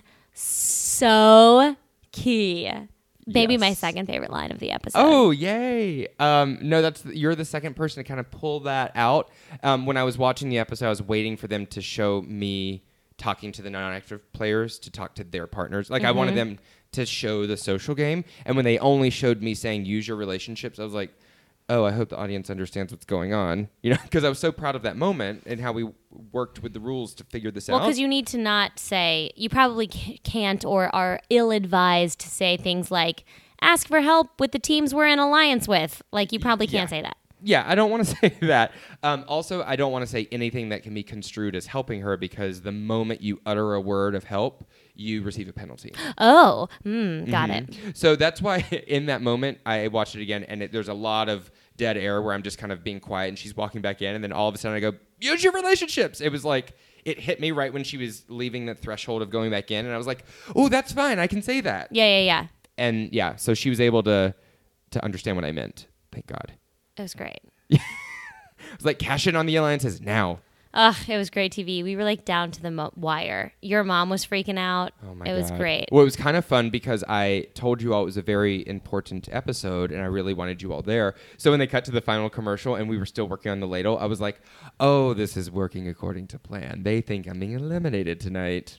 so key. Maybe Yes. my second favorite line of the episode. Oh, yay. Um, no, that's you're the second person to kind of pull that out. Um, when I was watching the episode, I was waiting for them to show me talking to the non-active players to talk to their partners. Like, mm-hmm. I wanted them to show the social game. And when they only showed me saying use your relationships, I was like, oh, I hope the audience understands what's going on. You know, because I was so proud of that moment and how we worked with the rules to figure this well, out. Well, because you need to not say, you probably can't or are ill-advised to say things like, ask for help with the teams we're in alliance with. Like, you probably can't yeah. say that. Yeah, I don't want to say that. Um, also, I don't want to say anything that can be construed as helping her because the moment you utter a word of help, you receive a penalty. Oh, mm, got mm-hmm. it. So that's why in that moment, I watched it again, and it, there's a lot of dead air where I'm just kind of being quiet, and she's walking back in, and then all of a sudden I go, use your relationships. It was like, it hit me right when she was leaving the threshold of going back in, and I was like, oh, that's fine. I can say that. Yeah, yeah, yeah. And yeah, so she was able to to understand what I meant. Thank God. It was great. It was like, cash in on the alliances now. Ugh, it was great T V. We were like down to the mo- wire. Your mom was freaking out. Oh my it God. was great. Well, it was kind of fun because I told you all it was a very important episode and I really wanted you all there. So when they cut to the final commercial and we were still working on the ladle, I was like, oh, this is working according to plan. They think I'm being eliminated tonight.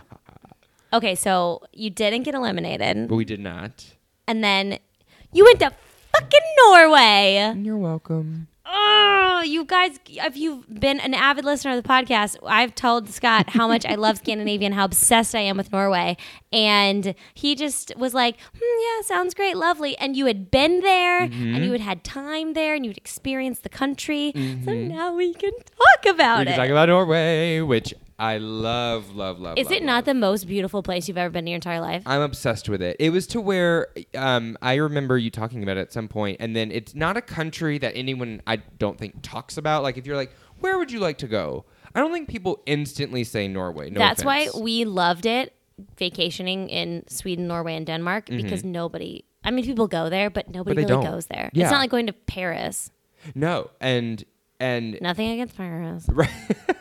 Okay, so you didn't get eliminated. But we did not. And then you went to fucking Norway. You're welcome. Oh, you guys, if you've been an avid listener of the podcast, I've told Scott how much I love Scandinavia and how obsessed I am with Norway. And he just was like, hmm, yeah, sounds great, lovely. And you had been there mm-hmm. and you had had time there and you'd experienced the country. Mm-hmm. So now we can talk about we it. We can talk about Norway, which I love, love, love. Is love, it not love. the most beautiful place you've ever been in your entire life? I'm obsessed with it. It was to where um, I remember you talking about it at some point, and then it's not a country that anyone I don't think talks about. Like if you're like, where would you like to go? I don't think people instantly say Norway. No That's offense. why we loved it, vacationing in Sweden, Norway, and Denmark, mm-hmm. because nobody. I mean, people go there, but nobody but really don't. goes there. Yeah. It's not like going to Paris. No, and and Nothing against Paris. Right.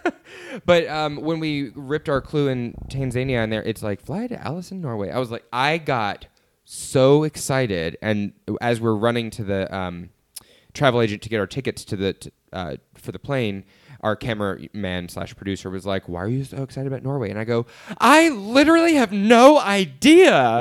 But um, when we ripped our clue in Tanzania in there, it's like, fly to Allison, Norway. I was like, I got so excited. And as we're running to the um, travel agent to get our tickets to the t- uh, for the plane, our cameraman slash producer was like, why are you so excited about Norway? And I go, I literally have no idea.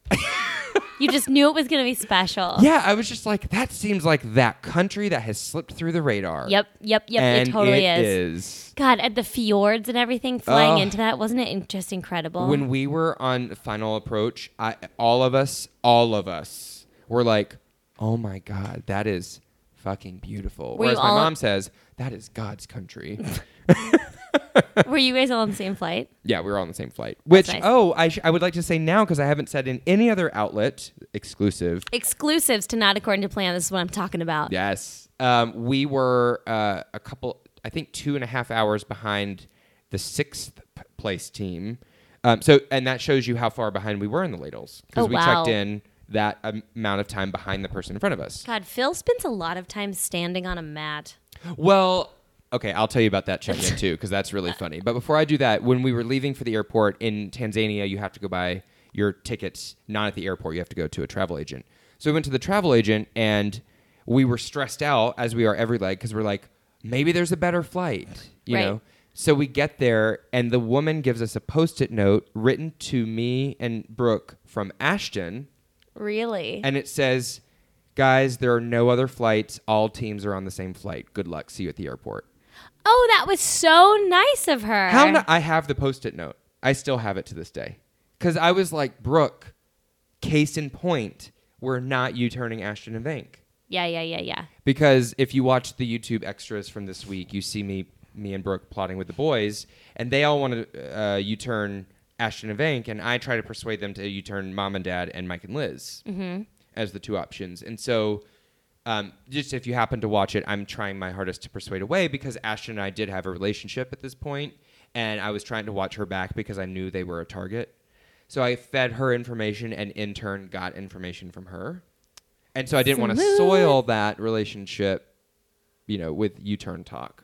You just knew it was going to be special. Yeah, I was just like, that seems like that country that has slipped through the radar. Yep, yep, yep. And it totally it is. is. God, at the fjords and everything, flying Uh, into that, wasn't it in- just incredible? When we were on Final Approach, I, all of us, all of us were like, oh my God, that is fucking beautiful. Were Whereas you my all- mom says, that is God's country. Were you guys all on the same flight? Yeah, we were on the same flight. Which, nice. oh, I, sh- I would like to say now, because I haven't said in any other outlet, exclusive. Exclusives to Not According to Plan. This is what I'm talking about. Yes. Um, we were uh, a couple, I think two and a half hours behind the sixth p- place team. Um, so, and that shows you how far behind we were in the ladles. Because Oh, we wow. checked in that am- amount of time behind the person in front of us. God, Phil spends a lot of time standing on a mat. Well, okay, I'll tell you about that check-in too, because that's really funny. But before I do that, when we were leaving for the airport in Tanzania, you have to go buy your tickets not at the airport. You have to go to a travel agent. So we went to the travel agent, and we were stressed out, as we are every leg, because we're like, maybe there's a better flight, you Right. know? So we get there, and the woman gives us a Post-it note written to me and Brooke from Ashton, Really? and it says, guys, there are no other flights. All teams are on the same flight. Good luck. See you at the airport. Oh, that was so nice of her. How not, I have the Post-it note. I still have it to this day. Because I was like, Brooke, case in point, we're not U-turning Ashton and Bank. Yeah, yeah, yeah, yeah. Because if you watch the YouTube extras from this week, you see me me and Brooke plotting with the boys, and they all want to uh, U-turn Ashton and Bank, and I try to persuade them to U-turn Mom and Dad and Mike and Liz Mm-hmm. as the two options. And so um, just if you happen to watch it, I'm trying my hardest to persuade away because Ashton and I did have a relationship at this point, and I was trying to watch her back because I knew they were a target. So I fed her information and in turn got information from her. And so I didn't want to Smooth. soil that relationship, you know, with U-turn talk.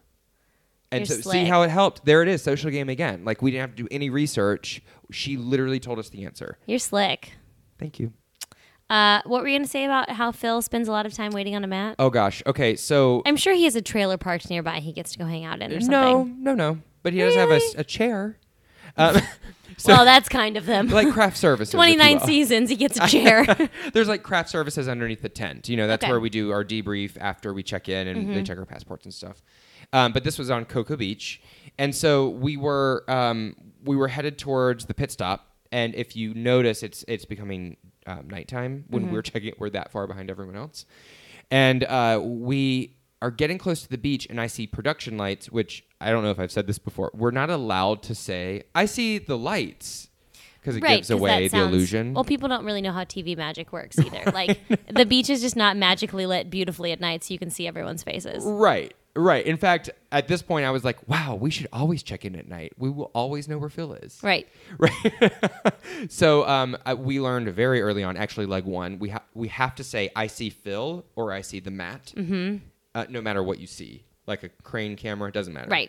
And You're so slick. see how it helped? There it is, social game again. Like we didn't have to do any research. She literally told us the answer. You're slick. Thank you. Uh, what were you going to say about how Phil spends a lot of time waiting on a mat? Oh gosh. Okay, so I'm sure he has a trailer parked nearby he gets to go hang out in or something. no, no, no. But he does have a, s- Really? a chair. Um, so Well, that's kind of them. like craft services. if you twenty-nine will. seasons, he gets a chair. There's like craft services underneath the tent. You know, that's Okay. where we do our debrief after we check in and Mm-hmm. they check our passports and stuff. Um, but this was on Cocoa Beach, and so we were um, we were headed towards the pit stop. And if you notice, it's it's becoming um, nighttime when Mm-hmm. we're checking. We're that far behind everyone else, and uh, we are getting close to the beach, and I see production lights, which I don't know if I've said this before. We're not allowed to say I see the lights because it Right, gives 'cause away that the sounds- illusion. Well, people don't really know how T V magic works either. Like the beach is just not magically lit beautifully at night, so you can see everyone's faces. Right, right. In fact, at this point, I was like, wow, we should always check in at night. We will always know where Phil is. Right. Right. So um, I, we learned very early on, actually, leg one, we, ha- we have to say, I see Phil or I see the mat, mm-hmm. uh, no matter what you see. Like a crane camera, it doesn't matter. Right.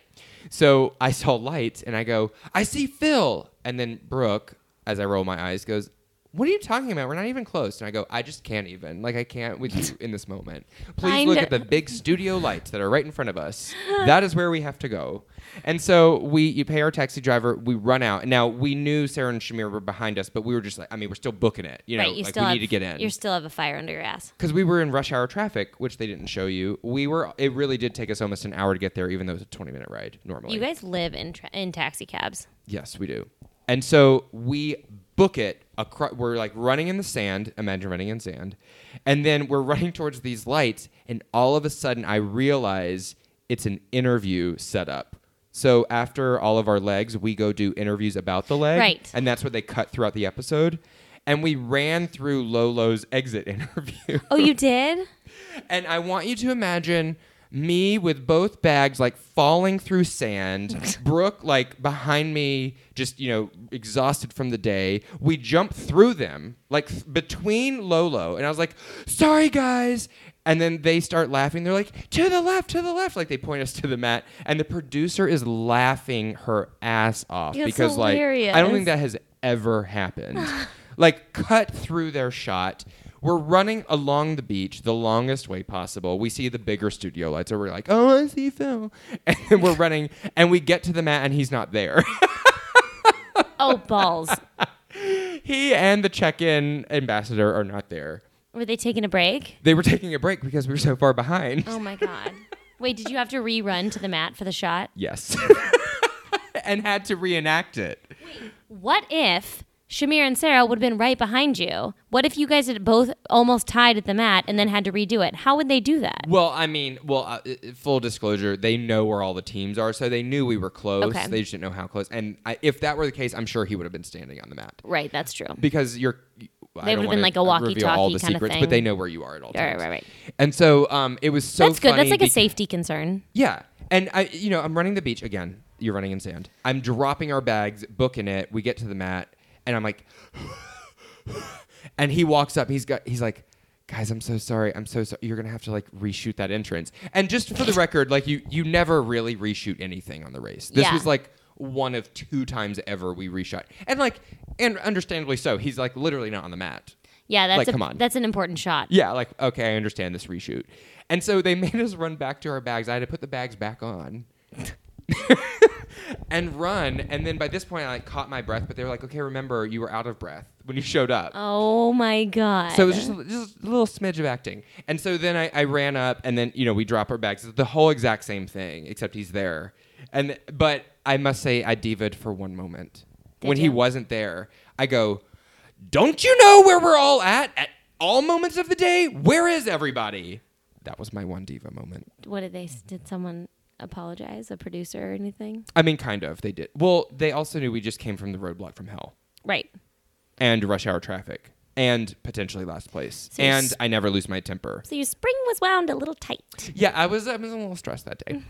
So I saw lights and I go, I see Phil. And then Brooke, as I roll my eyes, goes, what are you talking about? We're not even close. And I go, I just can't even. Like, I can't with you in this moment. Please Find- look at the big studio lights that are right in front of us. That is where we have to go. And so we, you pay our taxi driver, we run out. And now we knew Sarah and Shamir were behind us, but we were just like, I mean, we're still booking it. You know, right. You like still we have, need to get in. You still have a fire under your ass. Because we were in rush hour traffic, which they didn't show you. We were, it really did take us almost an hour to get there, even though it was a twenty minute ride normally. You guys live in tra- in taxi cabs. Yes, we do. And so we book it. Acro- we're like running in the sand. Imagine running in sand. And then we're running towards these lights. And all of a sudden, I realize it's an interview setup. So after all of our legs, we go do interviews about the leg. Right. And that's what they cut throughout the episode. And we ran through Lolo's exit interview. Oh, you did? And I want you to imagine me with both bags like falling through sand, Brooke like behind me, just, you know, exhausted from the day. We jump through them like th- between Lolo. And I was like, sorry, guys. And then they start laughing. They're like, to the left, to the left. Like they point us to the mat. And the producer is laughing her ass off That's because like, I don't hilarious. think that has ever happened. Like cut through their shot. We're running along the beach the longest way possible. We see the bigger studio lights, so we're like, oh, I see Phil. And then we're running, and we get to the mat, and he's not there. Oh, balls. He and the check-in ambassador are not there. Were they taking a break? They were taking a break because we were so far behind. Oh, my God. Wait, did you have to rerun to the mat for the shot? Yes. And had to reenact it. What if Shamir and Sarah would have been right behind you? What if you guys had both almost tied at the mat and then had to redo it? How would they do that? Well, I mean, well, uh, uh, full disclosure, they know where all the teams are, so they knew we were close. Okay. They just didn't know how close. And I, if that were the case, I'm sure he would have been standing on the mat. Right, that's true. Because you're, I They don't would've been wanna like a reveal all walkie-talkie the kinda secrets, thing. but they know where you are at all Right, times. right, right. And so um, it was so That's good. That's funny like a bec- safety concern. Yeah, and I, you know, I'm running the beach again. You're running in sand. I'm dropping our bags, booking it. We get to the mat, and I'm like, And he walks up. He's got. He's like, guys, I'm so sorry. I'm so sorry. You're gonna have to like reshoot that entrance. And just for the record, like you, you never really reshoot anything on the race. This Yeah. was like one of two times ever we reshot. And like, and understandably so. He's like literally not on the mat. Yeah, that's Like, a, come on. that's an important shot. Yeah, like, okay, I understand this reshoot. And so they made us run back to our bags. I had to put the bags back on and run. And then by this point, I like caught my breath, but they were like, okay, remember, you were out of breath when you showed up. Oh my God. So it was just a, just a little smidge of acting. And so then I, I ran up and then, you know, we drop our bags. It's the whole exact same thing, except he's there. And But I must say, I divaed for one moment. Did when you? he wasn't there, I go, don't you know where we're all at at all moments of the day? Where is everybody? That was my one diva moment. What did they, did someone apologize, a producer or anything? I mean, kind of. They did. Well, they also knew we just came from the roadblock from hell. Right. And rush hour traffic. And potentially last place. So you and s- I never lose my temper. So your spring was wound a little tight. Yeah, I was, I was a little stressed that day.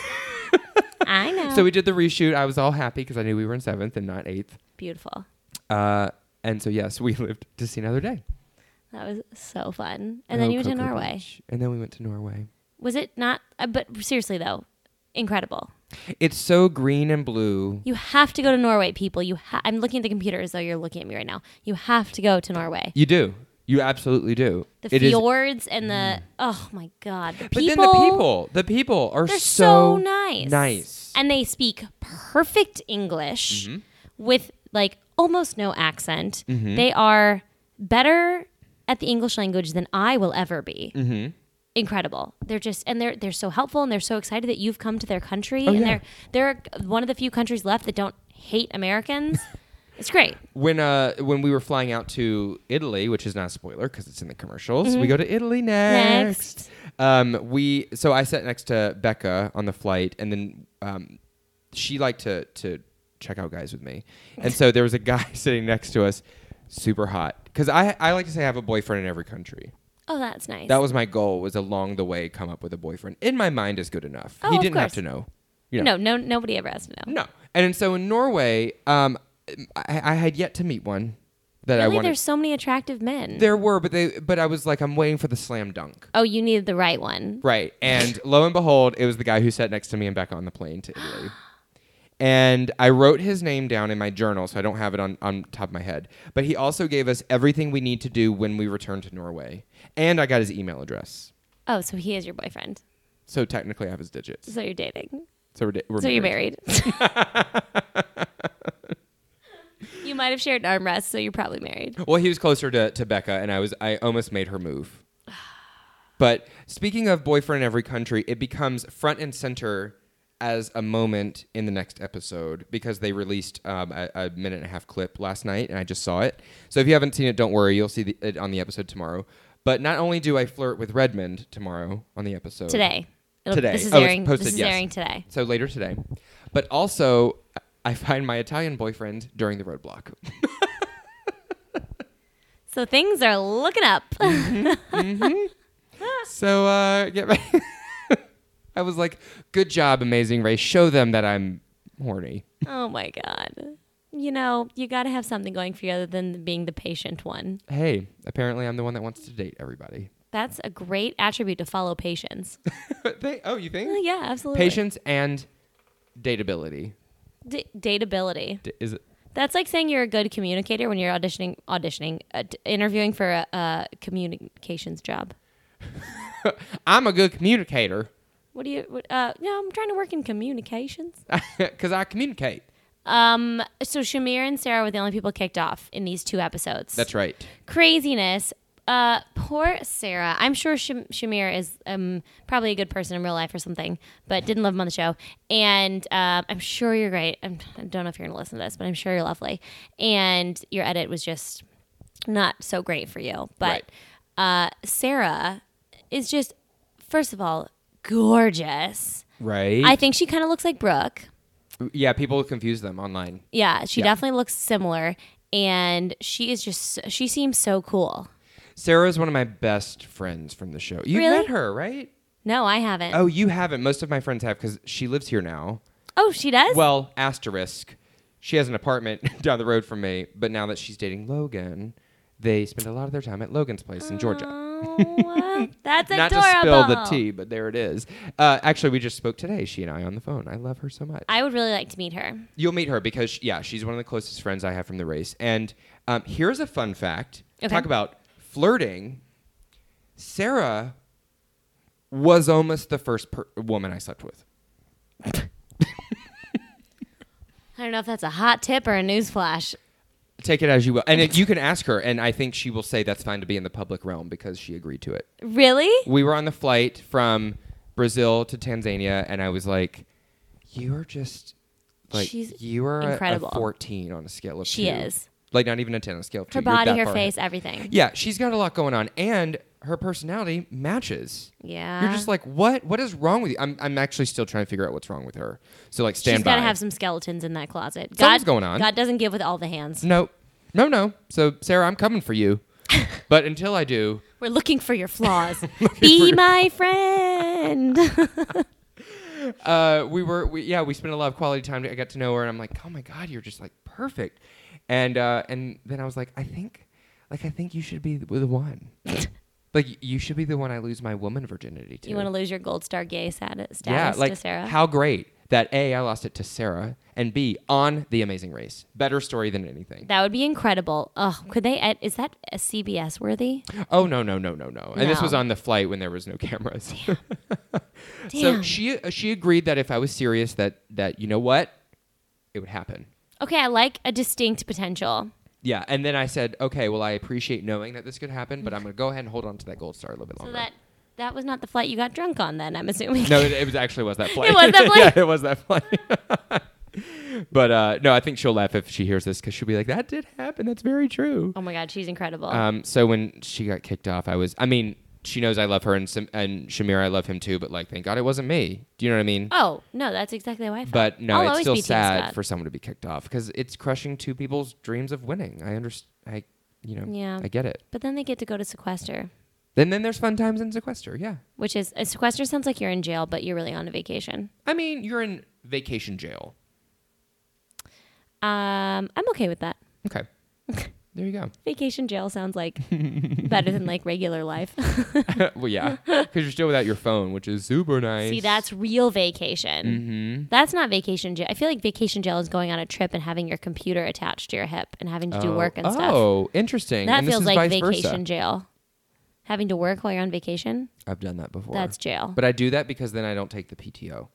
I know. So we did the reshoot. I was all happy because I knew we were in seventh and not eighth. Beautiful. Uh, and so, yes, we lived to see another day. That was so fun. And then Oh, you went to Cocoa Norway. Beach. And then we went to Norway. Was it not? Uh, but seriously though, incredible. It's so green and blue. You have to go to Norway, people. You ha- I'm looking at the computer as though you're looking at me right now. You have to go to Norway. You do. You absolutely do. The It is- fjords and the oh my God, the But people. then the people, the people are They're so, so nice. Nice. And they speak perfect English Mm-hmm. with like almost no accent. Mm-hmm. They are better at the English language than I will ever be. Mm-hmm. Incredible. They're just and they're they're so helpful and they're so excited that you've come to their country Oh, and yeah. they're they're one of the few countries left that don't hate Americans. It's great. When uh when we were flying out to Italy, which is not a spoiler because it's in the commercials, Mm-hmm. we go to Italy next. Next. Um, we so I sat next to Becca on the flight, and then um, she liked to to check out guys with me, and so there was a guy sitting next to us, super hot. Because I I like to say I have a boyfriend in every country. Oh, that's nice. That was my goal. Was along the way come up with a boyfriend. In my mind, is good enough. Oh, he of didn't have course. to know. You know. No, no, nobody ever has to know. No. And so in Norway, um, I, I had yet to meet one that I Really, wanted. there's so many attractive men. There were, but they, but I was like, I'm waiting for the slam dunk. Oh, you needed the right one. Right. And lo and behold, it was the guy who sat next to me and Becca on the plane to Italy. And I wrote his name down in my journal, so I don't have it on, on top of my head. But he also gave us everything we need to do when we return to Norway. And I got his email address. Oh, so he is your boyfriend. So technically I have his digits. So you're dating. So we're, da- we're So you're married. married. You might have shared an armrest, so you're probably married. Well, he was closer to, to Becca, and I was I almost made her move. But speaking of boyfriend in every country, it becomes front and center as a moment in the next episode because they released um, a, a minute and a half clip last night, and I just saw it. So if you haven't seen it, don't worry. You'll see the, it on the episode tomorrow. But not only do I flirt with Redmond tomorrow on the episode. Today. It'll- Today. This is Oh, it's airing. posted, this is yes. airing today. So later today. But also, I find my Italian boyfriend during the roadblock. So things are looking up. So uh, get ready. I was like, good job, Amazing Race. Show them that I'm horny. Oh my God. You know, you got to have something going for you other than being the patient one. Hey, apparently I'm the one that wants to date everybody. That's a great attribute to follow patience. they, oh, you Oh, think? yeah, absolutely. Patience and dateability. D- dateability. D- is it? That's like saying you're a good communicator when you're auditioning, auditioning, uh, d- interviewing for a, a communications job. I'm a good communicator What do you? What, uh, no, I'm trying to work in communications. because I communicate. Um, so Shamir and Sarah were the only people kicked off in these two episodes. That's right. Craziness. Uh, poor Sarah. I'm sure Sham- Shamir is um probably a good person in real life or something, but didn't love him on the show. And um, I'm sure you're great. I'm, I don't know if you're gonna listen to this, but I'm sure you're lovely. And your edit was just not so great for you. But uh, Sarah is just, first of all, gorgeous. Right. I think she kind of looks like Brooke. yeah, people confuse them online. Yeah, she Yeah. definitely looks similar, and she is just she seems so cool. Sarah is one of my best friends from the show. You Really? met her, right? No, I haven't. Oh, you haven't. Most of my friends have because she lives here now. Oh, she does? Well, asterisk. She has an apartment down the road from me, but now that she's dating Logan, They spend a lot of their time at Logan's place in Georgia. Oh, that's Not adorable. to spill the tea, but there it is. Uh, actually, we just spoke today, she and I, on the phone. I love her so much. I would really like to meet her. You'll meet her because, yeah, she's one of the closest friends I have from the race. And um, here's a fun fact. Okay. Talk about flirting. Sarah was almost the first per- woman I slept with. I don't know if that's a hot tip or a newsflash. Take it as you will. And it, you can ask her, and I think she will say that's fine to be in the public realm because she agreed to it. Really? We were on the flight from Brazil to Tanzania, and I was like, you are just, like, She's you are incredible. a, a fourteen on a scale of She two. is. Like, not even a ten on a scale of two. Her You're body, that her far face, ahead. everything. Yeah, she's got a lot going on, and her personality matches. Yeah. You're just like, what? What is wrong with you? I'm, I'm actually still trying to figure out what's wrong with her. So, like, stand She's by. got to have some skeletons in that closet. Something's God, going on. God doesn't give with all the hands. No, no, no. So, Sarah, I'm coming for you. But until I do, We're looking for your flaws. Be my friend. uh, we were, we, yeah, we spent a lot of quality time. To, I got to know her, and I'm like, oh my God, you're just like perfect. And uh, and then I was like, I think, like, I think you should be the, the one. Like, you should be the one I lose my woman virginity to. You want to lose your gold star gay status, yeah, status like, to Sarah? how great that A, I lost it to Sarah, and B, on The Amazing Race. Better story than anything. That would be incredible. Oh, could they? Ed- is that a C B S worthy? Oh, no, no, no, no, no. And this No. was on the flight when there was no cameras. Damn. So she uh, she agreed that if I was serious, that that you know what, it would happen. Okay, I like a distinct potential. Yeah, and then I said, okay, well, I appreciate knowing that this could happen, but I'm going to go ahead and hold on to that gold star a little bit So longer. that that was not the flight you got drunk on. Then I'm assuming. No, it, it was actually was that flight. It was that flight? Yeah, it was that flight. But uh, no, I think she'll laugh if she hears this because she'll be like, that did happen. That's very true. Oh my God, she's incredible. Um, so when she got kicked off, I was, I mean, she knows I love her, and Sam- and Shamir, I love him too, but like, thank God it wasn't me. Do you know what I mean? oh no, that's exactly how I felt. But no, I'll it's always still be Team sad Scott. for someone to be kicked off because it's crushing two people's dreams of winning. I understand. I, you know, Yeah. I get it. But then they get to go to sequester, And then there's fun times in sequester. Yeah. which is a sequester sounds like you're in jail, but you're really on a vacation. I mean, you're in vacation jail. Um, I'm okay with that. Okay. There you go. Vacation jail sounds like better than like regular life. Well, yeah, because you're still without your phone, which is super nice. See, that's real vacation. Mm-hmm. That's not vacation jail. I feel like vacation jail is going on a trip and having your computer attached to your hip and having to do Oh. work and stuff. Oh, interesting. That and this feels is like vice vacation versa. jail. Having to work while you're on vacation, I've done that before. that's jail. But I do that because then I don't take the P T O.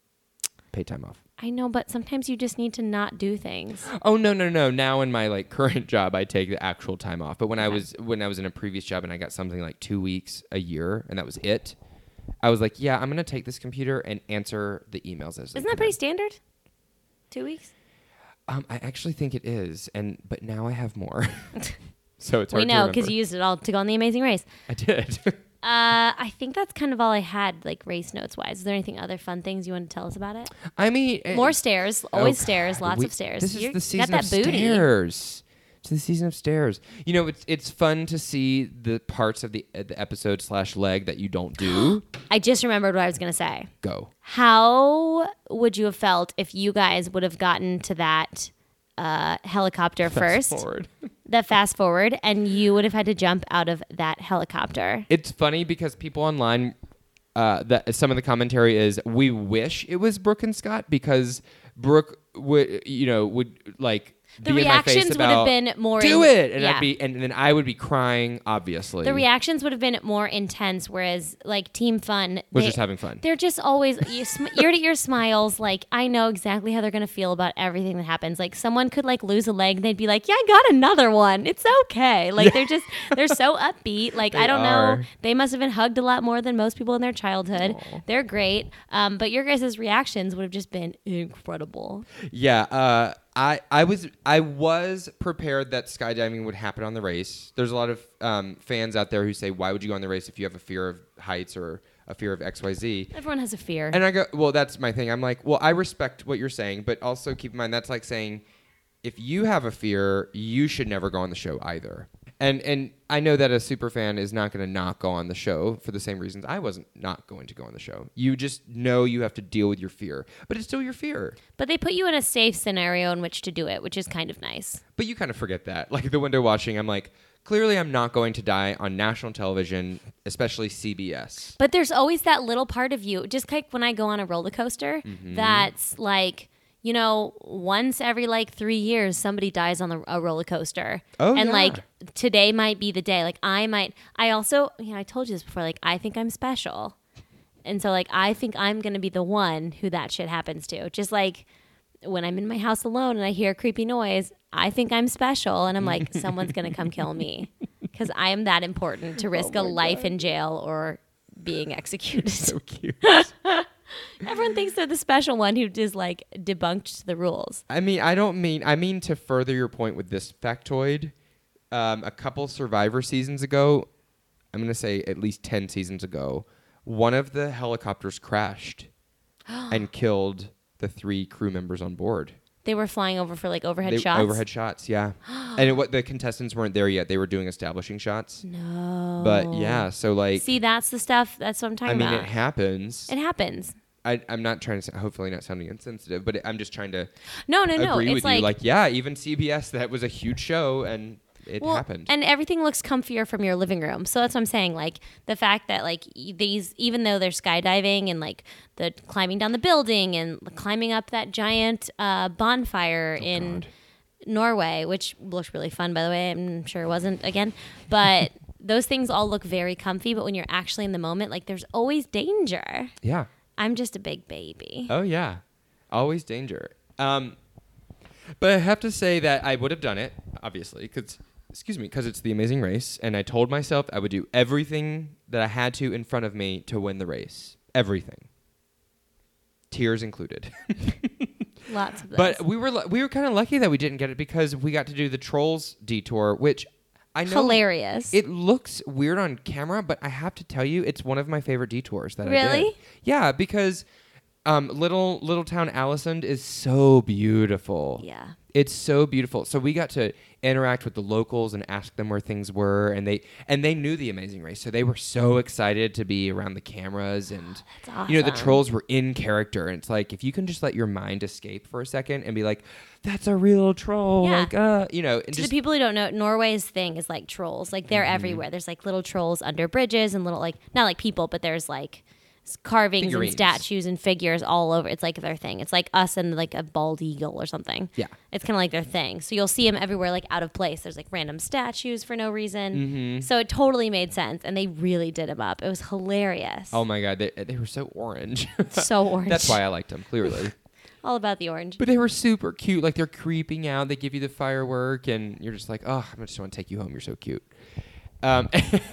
Pay time off. I know, but sometimes you just need to not do things. Oh no no no! Now in my like current job, I take the actual time off. But when I Okay. was when I was in a previous job and I got something like two weeks a year and that was it, I was like, yeah, I'm gonna take this computer and answer the emails as they Isn't that come pretty in. standard? Two weeks? Um, I actually think it is, and but now I have more, so it's We hard know to because remember. you used it all to go on The Amazing Race. I did. Uh, I think that's kind of all I had, like race notes wise. Is there anything other fun things you want to tell us about it? I mean, eh, More stairs, oh, always stairs, God, lots we- of stairs. This is You're- the you season got of that booty. stairs. It's the season of stairs. You know, it's it's fun to see the parts of the uh, the episode slash leg that you don't do. I just remembered what I was gonna say. Go. How would you have felt if you guys would have gotten to that uh, helicopter Fast first, forward. the fast forward, and you would have had to jump out of that helicopter? It's funny because people online, uh, that some of the commentary is, we wish it was Brooke and Scott because Brooke would, you know, would like The be in my face reactions would have about, been more do in- it, and yeah. I'd be, and then I would be crying, obviously. The reactions would have been more intense, whereas like Team Fun was they- just having fun. They're just always you sm- ear to ear smiles. Like, I know exactly how they're gonna feel about everything that happens. Like, someone could like lose a leg, and they'd be like, "Yeah, I got another one. It's okay." Like, they're just they're so upbeat. Like, They I don't are. know. They must have been hugged a lot more than most people in their childhood. Aw. They're great. Um, but your guys' reactions would have just been incredible. Yeah, uh, I I was I was prepared that skydiving would happen on the race. There's a lot of um, fans out there who say, "Why would you go on the race if you have a fear of heights or a fear of X Y Z?" Everyone has a fear. And I go, "Well, that's my thing." I'm like, "Well, I respect what you're saying, but also keep in mind that's like saying if you have a fear, you should never go on the show either." And and I know that a super fan is not going to not go on the show for the same reasons I wasn't not going to go on the show. You just know you have to deal with your fear, but it's still your fear. But they put you in a safe scenario in which to do it, which is kind of nice. But you kind of forget that. Like the window washing, I'm like, clearly I'm not going to die on national television, especially C B S. But there's always that little part of you, just like when I go on a roller coaster, Mm-hmm. that's like, you know, once every like three years, somebody dies on the, a roller coaster. Oh, and yeah. like today might be the day. Like I might, I also, you know, I told you this before, like I think I'm special. And so like, I think I'm going to be the one who that shit happens to. Just like when I'm in my house alone and I hear a creepy noise, I think I'm special. And I'm like, someone's going to come kill me because I am that important to risk Oh a my life God. in jail or being executed. So cute. Everyone thinks they're the special one who just like debunked the rules. I mean, I don't mean, I mean to further your point with this factoid. Um, a couple Survivor seasons ago, I'm going to say at least ten seasons ago, one of the helicopters crashed and killed the three crew members on board. They were flying over for like overhead They- shots. Overhead shots, yeah. And it, what the contestants weren't there yet. They were doing establishing shots. No. But yeah, so like, See, that's the stuff. That's what I'm talking I mean, about. it happens. It happens. I, I'm not trying to, hopefully not sounding insensitive, but I'm just trying to No, no, no. agree It's with like, you. Like, yeah, even C B S, that was a huge show, and it well, happened. and everything looks comfier from your living room. So that's what I'm saying. Like the fact that like y- these, even though they're skydiving and like the climbing down the building and climbing up that giant uh, bonfire in Oh, God. Norway, which looked really fun, by the way. I'm sure it wasn't again, but those things all look very comfy. But when you're actually in the moment, like there's always danger. Yeah. I'm just a big baby. Oh, yeah. Always danger. Um, but I have to say that I would have done it, obviously, because, excuse me, because it's The Amazing Race, and I told myself I would do everything that I had to in front of me to win the race. Everything. Tears included. Lots of those. But we were lu- we were kind of lucky that we didn't get it because we got to do the Trolls detour, which I know hilarious. it looks weird on camera, but I have to tell you, it's one of my favorite detours that I Really? did. Yeah, because um, little little town Allison is so beautiful. yeah. It's so beautiful. So we got to interact with the locals and ask them where things were, and they and they knew The Amazing Race, so they were so excited to be around the cameras, and That's you know the awesome. trolls were in character, and it's like if you can just let your mind escape for a second and be like, "That's a real troll," Yeah. like uh, you know, and To just the people who don't know, Norway's thing is like trolls. Like they're Mm-hmm. everywhere. There's like little trolls under bridges and little like not like people, but there's like s- carvings Figurines. and statues and figures all over. It's like their thing. It's like us and like a bald eagle or something. Yeah. It's kind of like their thing. So you'll see them everywhere, like out of place. There's like random statues for no reason. Mm-hmm. So it totally made sense, and they really did them up. It was hilarious. oh my god, they they were so orange. So orange. That's why I liked them, clearly. All about the orange. But they were super cute. Like they're creeping out. They give you the firework, and you're just like, oh, I just want to take you home. You're so cute. Um,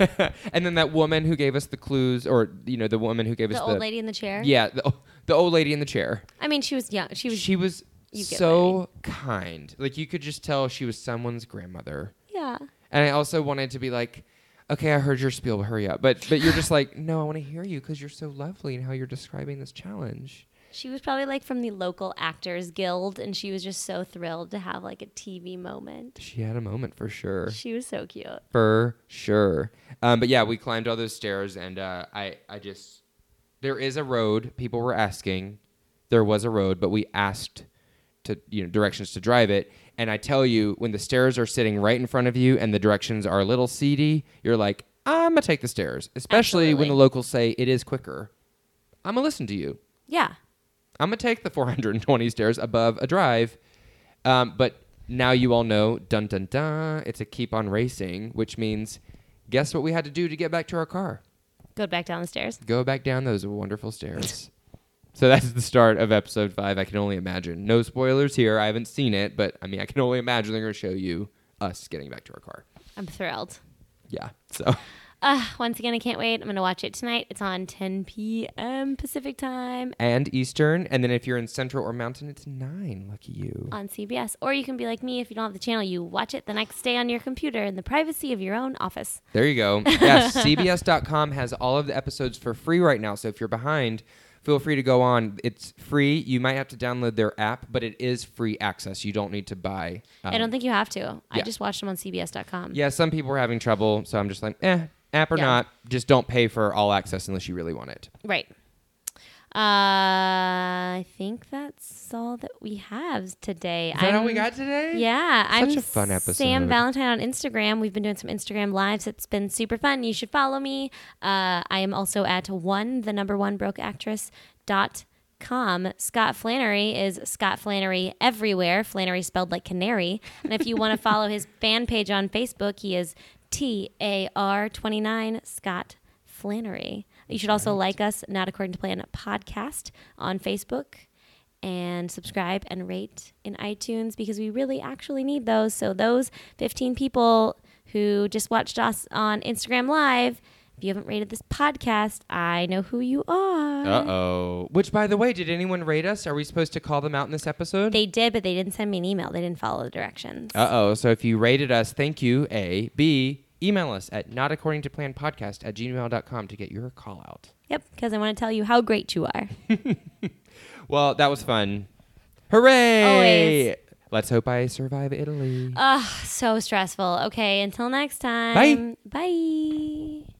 and then that woman who gave us the clues, or you know, the woman who gave The us old the lady in the chair. yeah, the, the old lady in the chair. I mean, she was young. She was. She was You get so what kind. Like you could just tell she was someone's grandmother. yeah. And I also wanted to be like, okay, I heard your spiel, but hurry up. But but you're just like, no, I want to hear you because you're so lovely and how you're describing this challenge. She was probably like from the local actors guild, and she was just so thrilled to have like a T V moment. She had a moment for sure. She was so cute. For sure. Um, but yeah, we climbed all those stairs, and uh, I, I just, there is a road. People were asking. There was a road, but we asked to, you know, directions to drive it. And I tell you, when the stairs are sitting right in front of you and the directions are a little seedy, you're like, I'm going to take the stairs. Especially when Absolutely. the locals say it is quicker. I'm going to listen to you. Yeah. I'm going to take the four hundred twenty stairs above a drive. Um, but now you all know, dun dun dun, it's a keep on racing, which means guess what we had to do to get back to our car? Go back down the stairs. Go back down those wonderful stairs. So that's the start of episode five. I can only imagine. No spoilers here. I haven't seen it, but I mean, I can only imagine they're going to show you us getting back to our car. I'm thrilled. Yeah. So Uh, once again, I can't wait. I'm going to watch it tonight. It's on ten p.m. Pacific time and Eastern, and then if you're in Central or Mountain, it's nine. Lucky you. on C B S. Or you can be like me if you don't have the channel. You watch it the next day on your computer in the privacy of your own office. There you go. Yeah, C B S dot com has all of the episodes for free right now. So if you're behind, feel free to go on. It's free. You might have to download their app, but it is free access. You don't need to buy. Um, I don't think you have to. I yeah. just watched them on C B S dot com. Yeah, some people were having trouble, so I'm just like, eh, app or Yeah. not, just don't pay for all access unless you really want it. Right. Uh, I think that's that's all that we have today. Is that I'm, all we got today? Yeah. Such I'm a fun episode. Sam Valentine on Instagram. We've been doing some Instagram lives. It's been super fun. You should follow me. Uh, I am also at one, the number one broke actress dot com. Scott Flannery is Scott Flannery everywhere. Flannery spelled like canary. And if you want to follow his fan page on Facebook, he is T A R twenty-nine Scott Flannery. You should also like us, Not According to Plan podcast on Facebook, and subscribe and rate in iTunes because we really actually need those. So those fifteen people who just watched us on Instagram Live, if you haven't rated this podcast, I know who you are. Uh-oh. Which, by the way, did anyone rate us? Are we supposed to call them out in this episode? They did, but they didn't send me an email. They didn't follow the directions. Uh-oh. So if you rated us, thank you, A. B, email us at notaccordingtoplanpodcast at gmail dot com to get your call out. Yep, because I want to tell you how great you are. Well, that was fun. Hooray! Always. Let's hope I survive Italy. Ugh, so stressful. Okay, until next time. Bye. Bye.